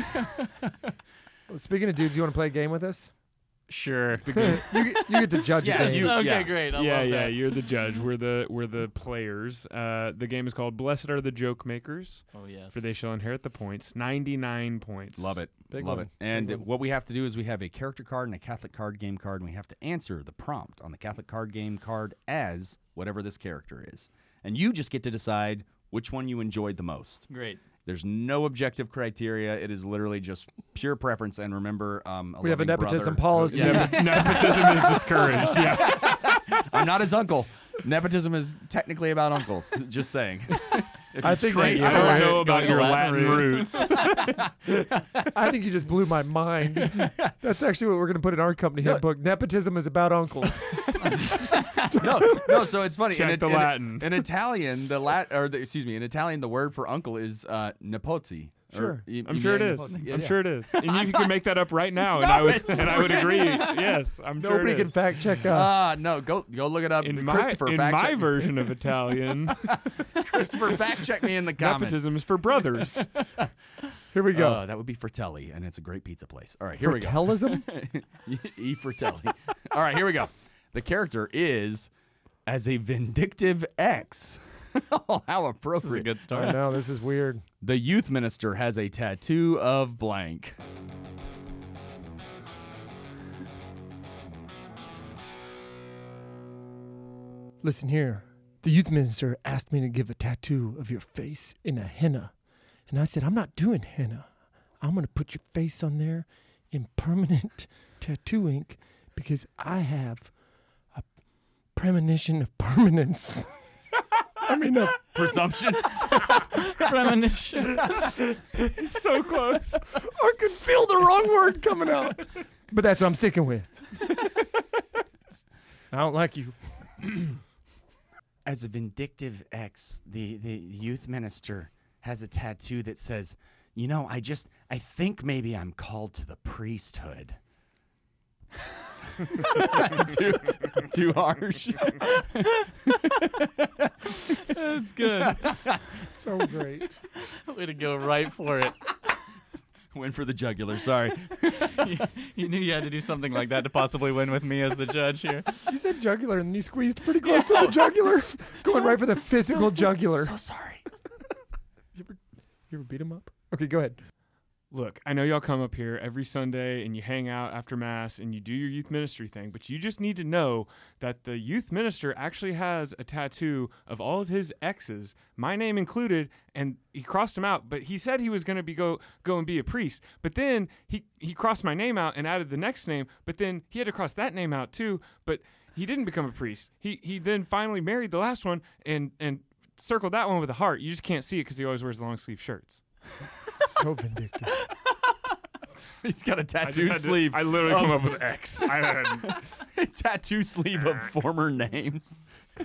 Well, speaking of dudes, you want to play a game with us? Sure. you, get- you get to judge Yeah, a game. you- okay, yeah. great. I yeah, love yeah. that. You're the judge. We're the we're the players. Uh, the game is called Blessed Are the Joke Makers, Oh yes. for they shall inherit the points. Ninety-nine points. Love it. Big Love one. it. And Big one. what we have to do is we have a character card and a Catholic card game card, and we have to answer the prompt on the Catholic card game card as whatever this character is. And you just get to decide which one you enjoyed the most. Great. There's no objective criteria. It is literally just pure preference. And remember, um, a We have a loving nepotism brother- policy. Yeah. Nep- Nepotism is discouraged. Yeah. I'm not his uncle. Nepotism is technically about uncles. Just saying. If I you think trace that- I Yeah. don't know Going about to your Latin Latin roots. I think you just blew my mind. That's actually what we're going to put in our company handbook. Nepotism is about uncles. no, no. So it's funny. Check in, the in, Latin. In Italian, the lat or the, excuse me, in Italian, the word for uncle is uh, nepoti. Or Sure. i- I'm i- sure it yeah, is. nepoti. Yeah, I'm yeah. sure it is. And you, you can make that up right now, and No, I would it's and I would real. agree. Yes, I'm sure Nobody it can is. fact check us. Ah, no. Go go look it up. In my Christopher, in fact my check. version of Italian, Christopher, fact check me in the comments. nepotism is for brothers. Here we go. Uh, that would be Fratelli, and it's a great pizza place. All right, here we go. Fratellism? E Fratelli. All right, here we go. The character is as a vindictive ex. Oh, how This is a appropriate. good I start. know, this is weird. The youth minister has a tattoo of blank. Listen here. The youth minister asked me to give a tattoo of your face in a henna. And I said, I'm not doing henna. I'm going to put your face on there in permanent tattoo ink because I have a premonition of permanence. I mean, a Presumption. Premonition. So close. I could feel the wrong word coming out. But that's what I'm sticking with. I don't like you. As a vindictive ex, the, the youth minister has a tattoo that says, you know, I just, I think maybe I'm called to the priesthood. too, too harsh. That's good. So great. Way to go right for it. Win for the jugular, sorry. you, you knew you had to do something like that to possibly win with me as the judge here. You said jugular and you squeezed pretty close to the jugular. Going right for the physical jugular. So sorry. You ever, you ever beat him up? Okay, go ahead. Look, I know y'all come up here every Sunday and you hang out after Mass and you do your youth ministry thing, but you just need to know that the youth minister actually has a tattoo of all of his exes, my name included, and he crossed them out, but he said he was going to be go go and be a priest. But then he, he crossed my name out and added the next name, but then he had to cross that name out too, but he didn't become a priest. He he then finally married the last one and, and circled that one with a heart. You just can't see it because he always wears long sleeve shirts. So vindictive. He's got a I tattoo just had to- sleeve. I literally come up with X. I had, A tattoo sleeve of former names.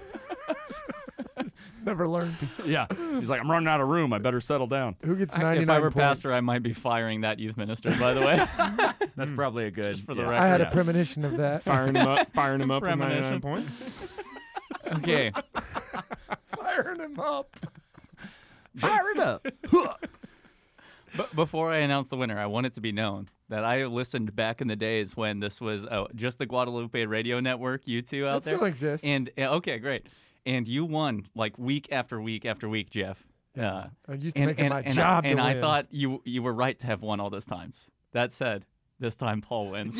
Never learned. Yeah. He's like, I'm running out of room. I better settle down. Who gets I, ninety-nine if I were points? pastor, I might be firing that youth minister, by the way. That's probably a good. Just for the yeah. record. I had Yeah. a premonition of that. firing him up, firing him up with Premonition. ninety-nine points. Okay. Firing him up. Fire it up. But before I announce the winner, I want it to be known that I listened back in the days when this was oh, just the Guadalupe Radio Network, you two out It there. still exists. And uh, okay, great. And you won like week after week after week, Jeff. Uh, I used to and make it and, my and, job and to I win. thought you you were right to have won all those times. That said, this time Paul wins.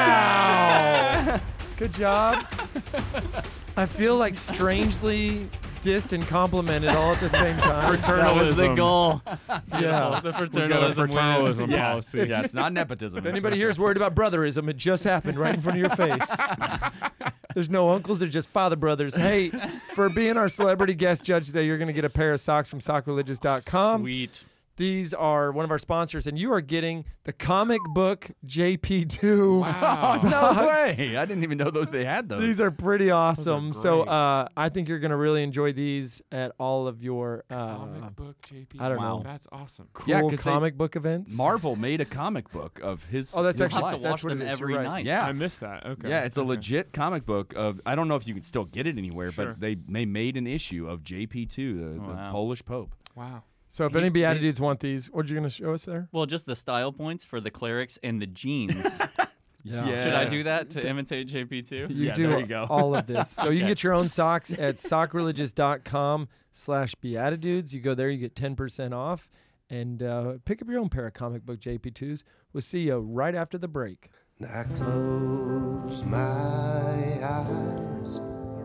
Wow. Good job. I feel like strangely dissed and complimented all at the same time. That was the Fraternalism. goal. Yeah. The We got a fraternalism, fraternalism wins. Yeah, policy. yeah, it's not nepotism. If it's anybody here is worried about brotherism, it just happened right in front of your face. There's no uncles, there's just father brothers. Hey, for being our celebrity guest judge today, you're going to get a pair of socks from sock religious dot com. Sweet. These are one of our sponsors, and you are getting the comic book J P two. Oh, no socks. way. I didn't even know those they had those. These are pretty awesome. so great. uh, I think you're going to really enjoy these at all of your uh, Comic book J P. I don't know. That's awesome. cool Yeah, 'cause they- comic book events. Marvel made a comic book of his Oh, that's his actually- I'll have life. to watch That's what them it is, every you're right. night. Yeah. I missed that. Okay. Yeah, it's a Okay. legit comic book of. I don't know if you can still get it anywhere, Sure. but they they made an issue of J P two, the, the Wow. Polish Pope. Wow. So if He- any he's- Beatitudes want these, what are you going to show us there? Well, just the style points for the clerics and the jeans. Yeah. Should I do that to imitate J P two? You Yeah, do there you go. all of this. So you can get your own socks at sock religious dot com slash Beatitudes. You go there, you get ten percent off, and uh, pick up your own pair of comic book J P twos. We'll see you right after the break. I close my eyes.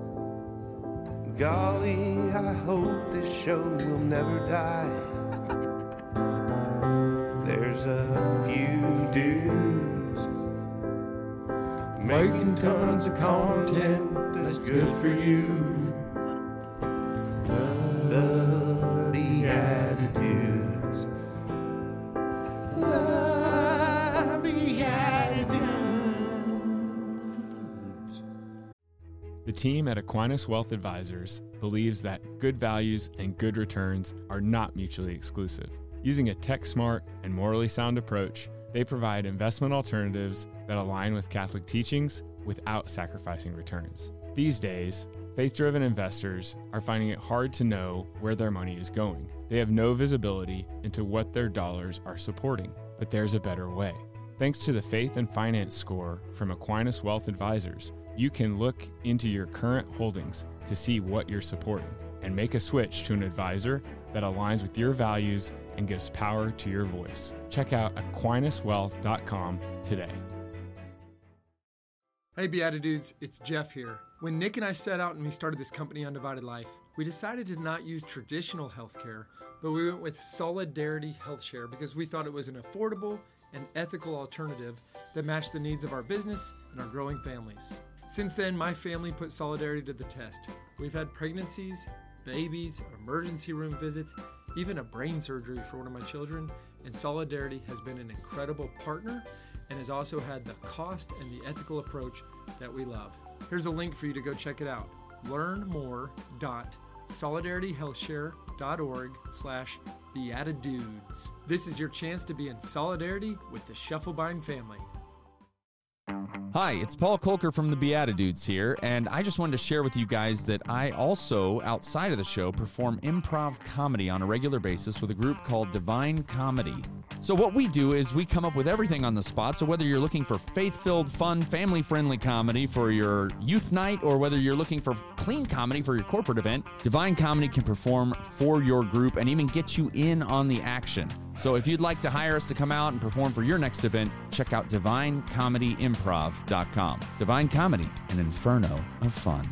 Golly, I hope this show will never die. There's a few dudes making tons of content that's good for you. The Beatitudes. The Beatitudes. The team at Aquinas Wealth Advisors believes that good values and good returns are not mutually exclusive. Using a tech-smart and morally sound approach, they provide investment alternatives that align with Catholic teachings without sacrificing returns. These days, faith-driven investors are finding it hard to know where their money is going. They have no visibility into what their dollars are supporting, but there's a better way. Thanks to the Faith and Finance Score from Aquinas Wealth Advisors, you can look into your current holdings to see what you're supporting and make a switch to an advisor that aligns with your values and gives power to your voice. Check out aquinas wealth dot com today. Hey Beatitudes, it's Jeff here. When Nick and I set out and we started this company, Undivided Life, we decided to not use traditional healthcare, but we went with Solidarity HealthShare because we thought it was an affordable and ethical alternative that matched the needs of our business and our growing families. Since then, my family put Solidarity to the test. We've had pregnancies, babies, emergency room visits, even a brain surgery for one of my children, and Solidarity has been an incredible partner and has also had the cost and the ethical approach that we love. Here's a link for you to go check it out. Learn more dot solidarity health share dot org slash Beatitudes. This is your chance to be in solidarity with the Shufflebind family. Hi, it's Paul Kolker from the Beatitudes here, and I just wanted to share with you guys that I also, outside of the show, perform improv comedy on a regular basis with a group called Divine Comedy. So what we do is we come up with everything on the spot, so whether you're looking for faith-filled, fun, family-friendly comedy for your youth night, or whether you're looking for clean comedy for your corporate event, Divine Comedy can perform for your group and even get you in on the action. So if you'd like to hire us to come out and perform for your next event, check out divine comedy improv dot com. Divine Comedy, an inferno of fun.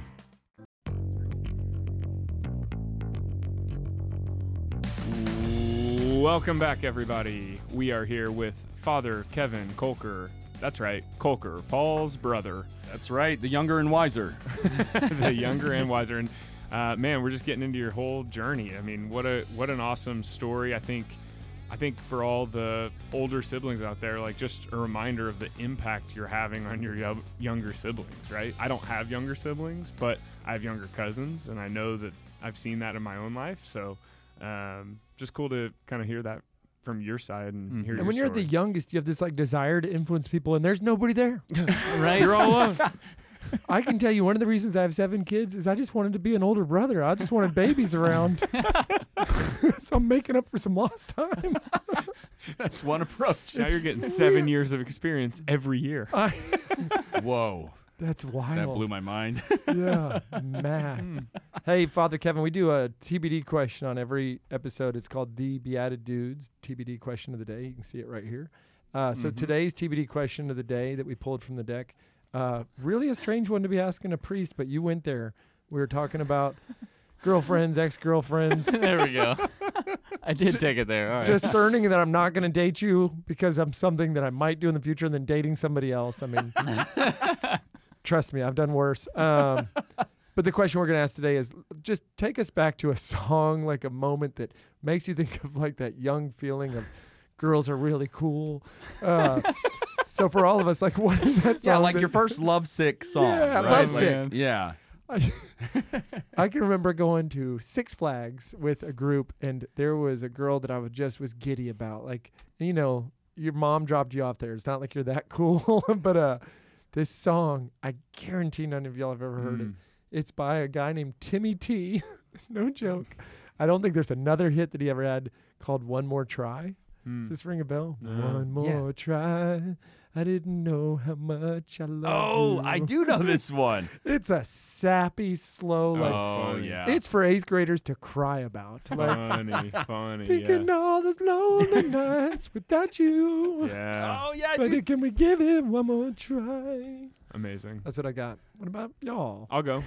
Welcome back, everybody. We are here with Father Kevin Kolker. That's right, Kolker, Paul's brother. That's right, the younger and wiser. The younger and wiser. And uh, man, we're just getting into your whole journey. I mean, what a what an awesome story. I think I think for all the older siblings out there, like just a reminder of the impact you're having on your yo- younger siblings, right? I don't have younger siblings, but I have younger cousins, and I know that I've seen that in my own life. So um, just cool to kind of hear that from your side and Mhm. hear And your when you're story. the youngest, you have this like desire to influence people, and there's nobody there. Right? You're all alone. I can tell you one of the reasons I have seven kids is I just wanted to be an older brother. I just wanted babies around. So I'm making up for some lost time. That's one approach. Now you're getting seven years of experience every year. I, Whoa, that's wild. that blew my mind. Yeah, math. Hey, Father Kevin, we do a T B D question on every episode. It's called the Beatitudes T B D question of the day. You can see it right here. Uh, so Mhm. today's T B D question of the day that we pulled from the deck, uh, really a strange one to be asking a priest, but you went there. We were talking about girlfriends, ex-girlfriends. There we go. I did take it there. All right. Discerning that I'm not going to date you because I'm something that I might do in the future, and then dating somebody else. I mean, trust me, I've done worse. Um, but the question we're going to ask today is just take us back to a song, like a moment that makes you think of like that young feeling of girls are really cool. Uh, so for all of us, like, what is that song? Yeah, like that- your first lovesick song. Yeah, right? Lovesick. Like, yeah. I, I can remember going to Six Flags with a group, and there was a girl that I was just was giddy about. Like, you know, your mom dropped you off there. It's not like you're that cool, but uh, this song, I guarantee none of y'all have ever heard it. Mm. It's by a guy named Timmy T. It's no joke. I don't think there's another hit that he ever had called "One More Try." Mm. Does this ring a bell? No. One more try. I didn't know how much I loved you. Oh, I do know this one. It's a sappy, slow, like oh, funny. yeah. it's for eighth graders to cry about. Like Funny, funny. thinking Yeah. all those lonely nights without you. yeah. oh, yeah, But dude. can we give it one more try? Amazing. That's what I got. What about y'all? I'll go.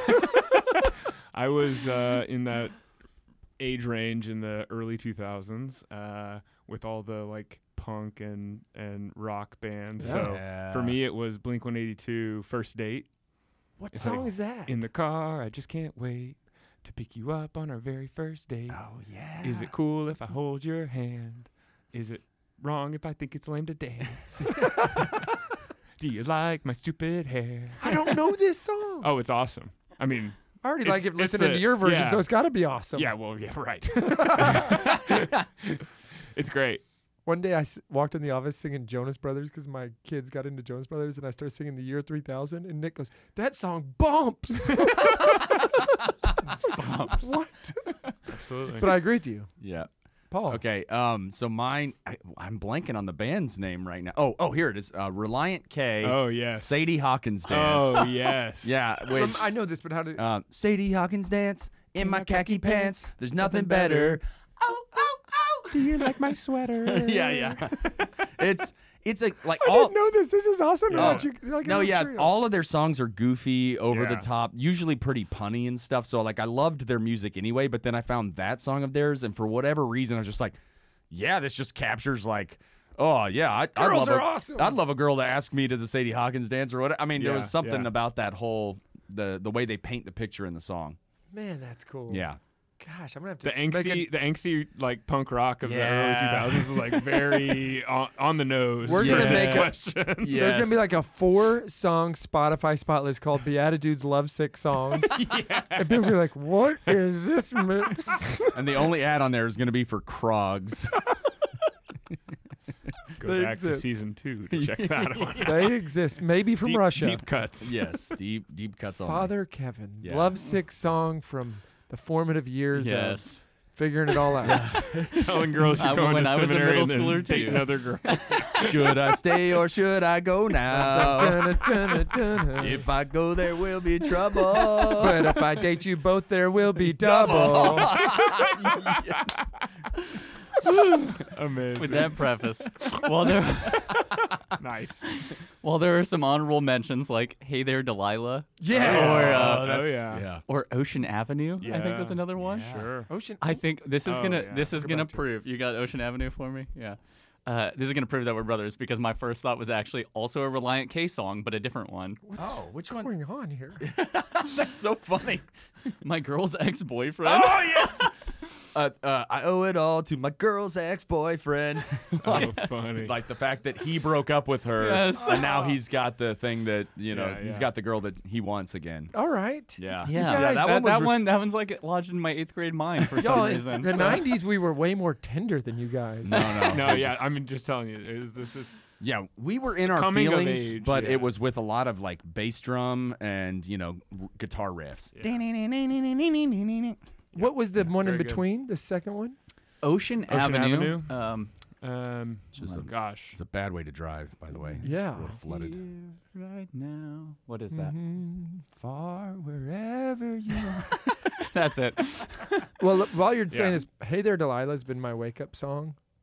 I was uh, in that age range in the early two thousands uh, with all the like punk and, and rock bands. So Yeah. for me, it was Blink one eighty-two, First Date. What It's song like is that? In the car, I just can't wait to pick you up on our very first date. Oh, yeah. Is it cool if I hold your hand? Is it wrong if I think it's lame to dance? Do you like my stupid hair? I don't know this song. Oh, it's awesome. I mean, I already it's- like it it's listening a- to your version, yeah. so it's got to be awesome. yeah, well, yeah, right. It's great. One day I s- walked in the office singing Jonas Brothers because my kids got into Jonas Brothers, and I started singing the year three thousand, and Nick goes, "That song bumps." Bumps. What? Absolutely. But I agree with you, Yeah. Paul. Okay. Um. So mine, I, I'm blanking on the band's name right now. Oh. Oh. Here it is. Uh, Reliant K. oh, yes. Sadie Hawkins dance. Oh, yes. Yeah. Which. Um, I know this, but how did? Um, Sadie Hawkins dance in my khaki pants. There's nothing better. Oh, oh, oh. Do you like my sweater? yeah, yeah. it's it's a like I all. didn't know this. This is awesome. to Yeah. watch you, like, No, on a yeah, trio. all of their songs are goofy, over the Yeah. top, usually pretty punny and stuff. So like, I loved their music anyway. But then I found that song of theirs, and for whatever reason, I was just like, yeah, this just captures like. Oh yeah, I, I'd Girls love are a, awesome. I'd love a girl to ask me to the Sadie Hawkins dance or what. I mean, there Yeah, was something yeah. about that whole the the way they paint the picture in the song. Man, that's cool. Yeah. Gosh, I'm gonna have to The make angsty, a- the angsty like punk rock of Yeah. the early two thousands is like very on, on the nose. We're gonna for make this a- question. There's gonna be like a four-song Spotify spot list called "Beatitudes Lovesick Songs," and people be like, "What is this mix?" And the only ad on there is going to be for Krogs. Go They back exist. to season two to check that one. out. They exist, maybe from deep, Russia. Deep cuts. Yes, deep deep cuts on. Father Kevin, Yeah. lovesick song from the formative years of Yes. figuring it all out. Telling girls you're Uh, going when to I was a seminary middle and then schooler, dating too. other girls. Should I stay or should I go now? Dun, dun, dun, dun. If I go, there will be trouble. But if I date you both, there will be double. Amazing. With that preface, well, there, Nice. well, there are some honorable mentions like "Hey There, Delilah" Yes. Or, uh, oh, that's- yeah. yeah. or "Ocean Avenue." I think was Yeah. another one. Sure. Ocean. I think this is Oh, gonna yeah. this is What gonna about you? prove you got Ocean Avenue for me. Yeah. Uh, this is gonna prove that we're brothers because my first thought was actually also a Reliant K song, but a different one. What's Oh, which one? going on here? That's so funny. My girl's ex-boyfriend. Oh yes. Uh, uh, I owe it all to my girl's ex-boyfriend. Oh, funny. Like the fact that he broke up with her, Yes. and now he's got the thing that you know Yeah, he's yeah. got the girl that he wants again. All right. Yeah. Yeah, guys- that, that one, was that re- one, that one's like lodged in my eighth grade mind for some Y'all, in reason. the so- nineties, we were way more tender than you guys. No, no, No, yeah. I mean, just telling you, it was, this is Yeah, we were in our Coming of feelings, age, but yeah. it was with a lot of like bass drum and you know r- guitar riffs. What was the one in very good. between? The second one? Ocean, Ocean Avenue. Avenue? Um, um. Just oh a- my gosh. It's a bad way to drive, by the way. Yeah. Real flooded. here right now. What is that? Mhm. Far wherever you are. That's it. Well, look, while you're saying Yeah. this, "Hey There, Delilah" has been my wake-up song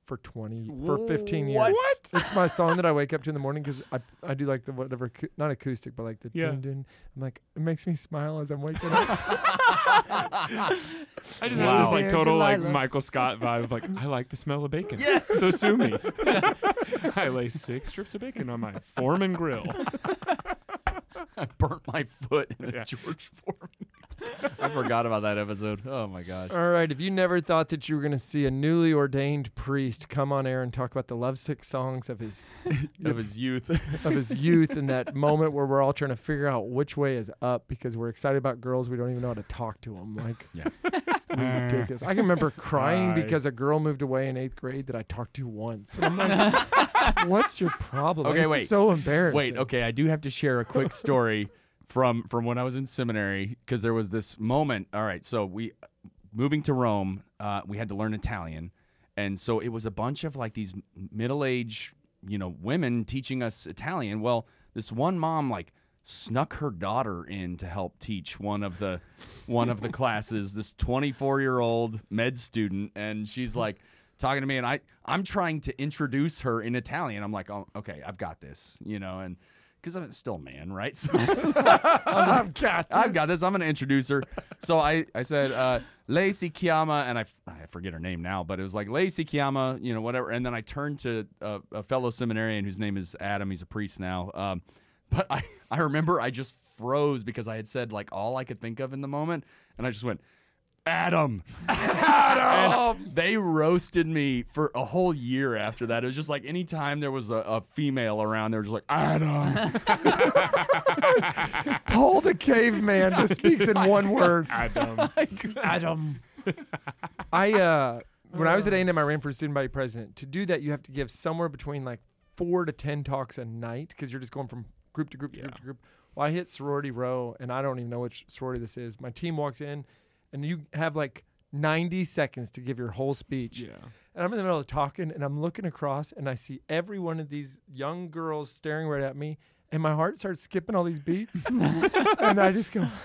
for twenty for fifteen years. What? It's my song that I wake up to in the morning because I I do like the whatever acou- not acoustic but like the Yeah. dun dun. I'm like it makes me smile as I'm waking up. I just Wow. have this like total like Delilah. Michael Scott vibe of like I like the smell of bacon. Yes. So sue me. I lay six strips of bacon on my Foreman grill. I burnt my foot in a Yeah. George Foreman. I forgot about that episode. Oh my gosh. All right, if you never thought that you were going to see a newly ordained priest come on air and talk about the lovesick songs of his Of his youth. of his youth and that moment where we're all trying to figure out which way is up because we're excited about girls, we don't even know how to talk to them. Like, Yeah. ridiculous. I can remember crying Right. because a girl moved away in eighth grade that I talked to once. And I'm like, what's your problem? Okay, It's wait. so embarrassing. Wait, okay, I do have to share a quick story from from when I was in seminary because there was this moment. All right, so we moving to Rome, uh, we had to learn Italian, and so it was a bunch of like these middle-aged, you know, women teaching us Italian. Well, this one mom like snuck her daughter in to help teach one of the one of the classes. This twenty-four-year-old med student, and she's like talking to me, and I I'm trying to introduce her in Italian. I'm like, oh, okay, I've got this, you know, and. Because I'm still a man, right? So I was like, I've got I've got this. I'm going to introduce her. So I, I said, uh, Lei si chiama, and I, f- I forget her name now, but it was like, Lei si chiama, you know, whatever. And then I turned to a, a fellow seminarian whose name is Adam. He's a priest now. Um, but I, I remember I just froze because I had said like all I could think of in the moment. And I just went, Adam. Adam. And they roasted me for a whole year after that. It was just like anytime there was a, a female around, they were just like, Adam. Paul the caveman just speaks in one word. Adam. Adam. I uh when I was at A and M, I ran for student body president. To do that, you have to give somewhere between like four to ten talks a night because you're just going from group to group to group Yeah. to group. Well, I hit sorority row, and I don't even know which sorority this is. My team walks in, and you have like ninety seconds to give your whole speech. Yeah. And I'm in the middle of talking, and I'm looking across, and I see every one of these young girls staring right at me, and my heart starts skipping all these beats, and I just go,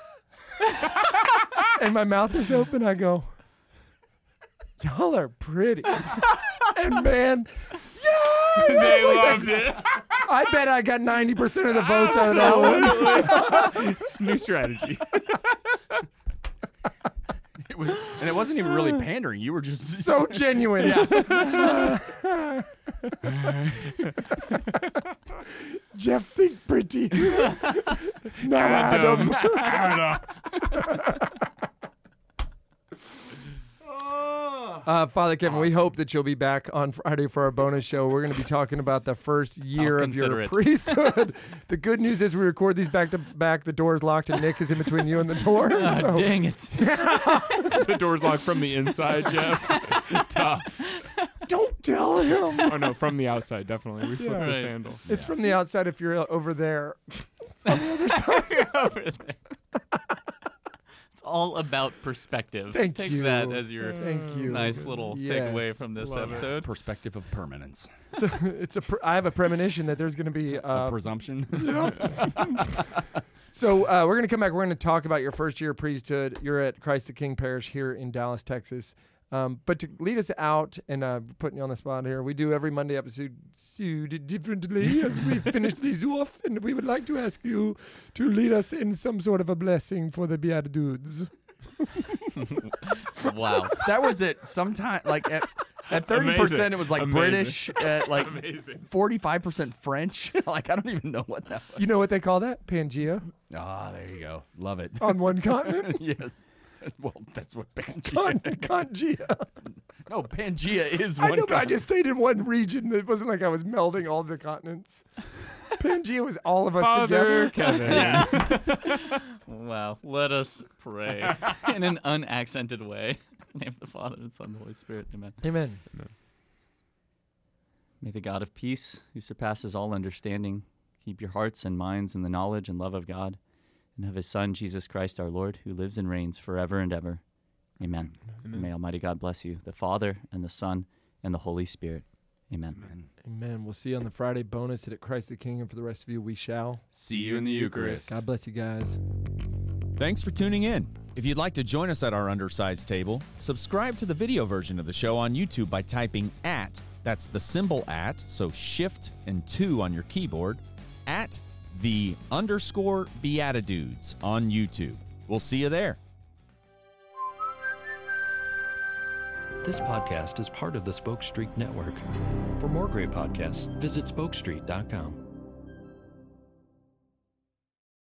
and my mouth is open. I go, y'all are pretty, and man, yeah, They loved it. I bet I got ninety percent of the votes out of that one. New strategy. It was, and it wasn't even really pandering. You were just So genuine. Jeff think pretty. No, Adam. Uh, Father Kevin, we hope that you'll be back on Friday for our bonus show. We're going to be talking about the first year I'll of your consider it. priesthood. The good news is we record these back to back. The door's locked and Nick is in between you and the door. Ah, so- dang it. The door's locked from the inside, Jeff. Tough. Don't tell him. Oh no, from the outside, definitely. We flipped Yeah. the Right. sandal. It's from the outside if you're uh, over there. Over there. It's all about perspective. Thank Take you. that as your Thank you. nice little takeaway Yes. from this Love it. episode. perspective of permanence. So it's a. Pr- I have a premonition that there's going to be. A Uh, presumption. so uh, we're going to come back. We're going to talk about your first year of priesthood. You're at Christ the King Parish here in Dallas, Texas. Um, but to lead us out and uh, putting you on the spot here, we do every Monday episode so differently as we finish these off, and we would like to ask you to lead us in some sort of a blessing for the Beatitudes. Wow. That was it. Sometime like at at thirty percent, Amazing. it was like Amazing. British. At like Amazing. forty-five percent French. Like I don't even know what that was. You know what they call that? Pangea Ah, there you go. Love it. on one continent. Yes. Well, that's what Pangea. Con- Congea. No, Pangea is I one. know, but I con- just stayed in one region. It wasn't like I was melding all the continents. Pangea was all of us Father together. Kevin. Wow. Let us pray in an unaccented way. In the name of the Father, and the Son, and the Holy Spirit. Amen. Amen. May the God of peace, who surpasses all understanding, keep your hearts and minds in the knowledge and love of God, and of his Son, Jesus Christ our Lord, who lives and reigns forever and ever. Amen. Amen. May Almighty God bless you, the Father, and the Son, and the Holy Spirit. Amen. Amen. Amen. We'll see you on the Friday bonus at Christ the King, and for the rest of you, we shall. See you in the Eucharist. God bless you guys. Thanks for tuning in. If you'd like to join us at our undersized table, subscribe to the video version of the show on YouTube by typing at, that's the symbol at, so shift and two on your keyboard, at the underscore Beatitudes on YouTube. We'll see you there. This podcast is part of the Spoke Street Network. For more great podcasts, visit spoke street dot com.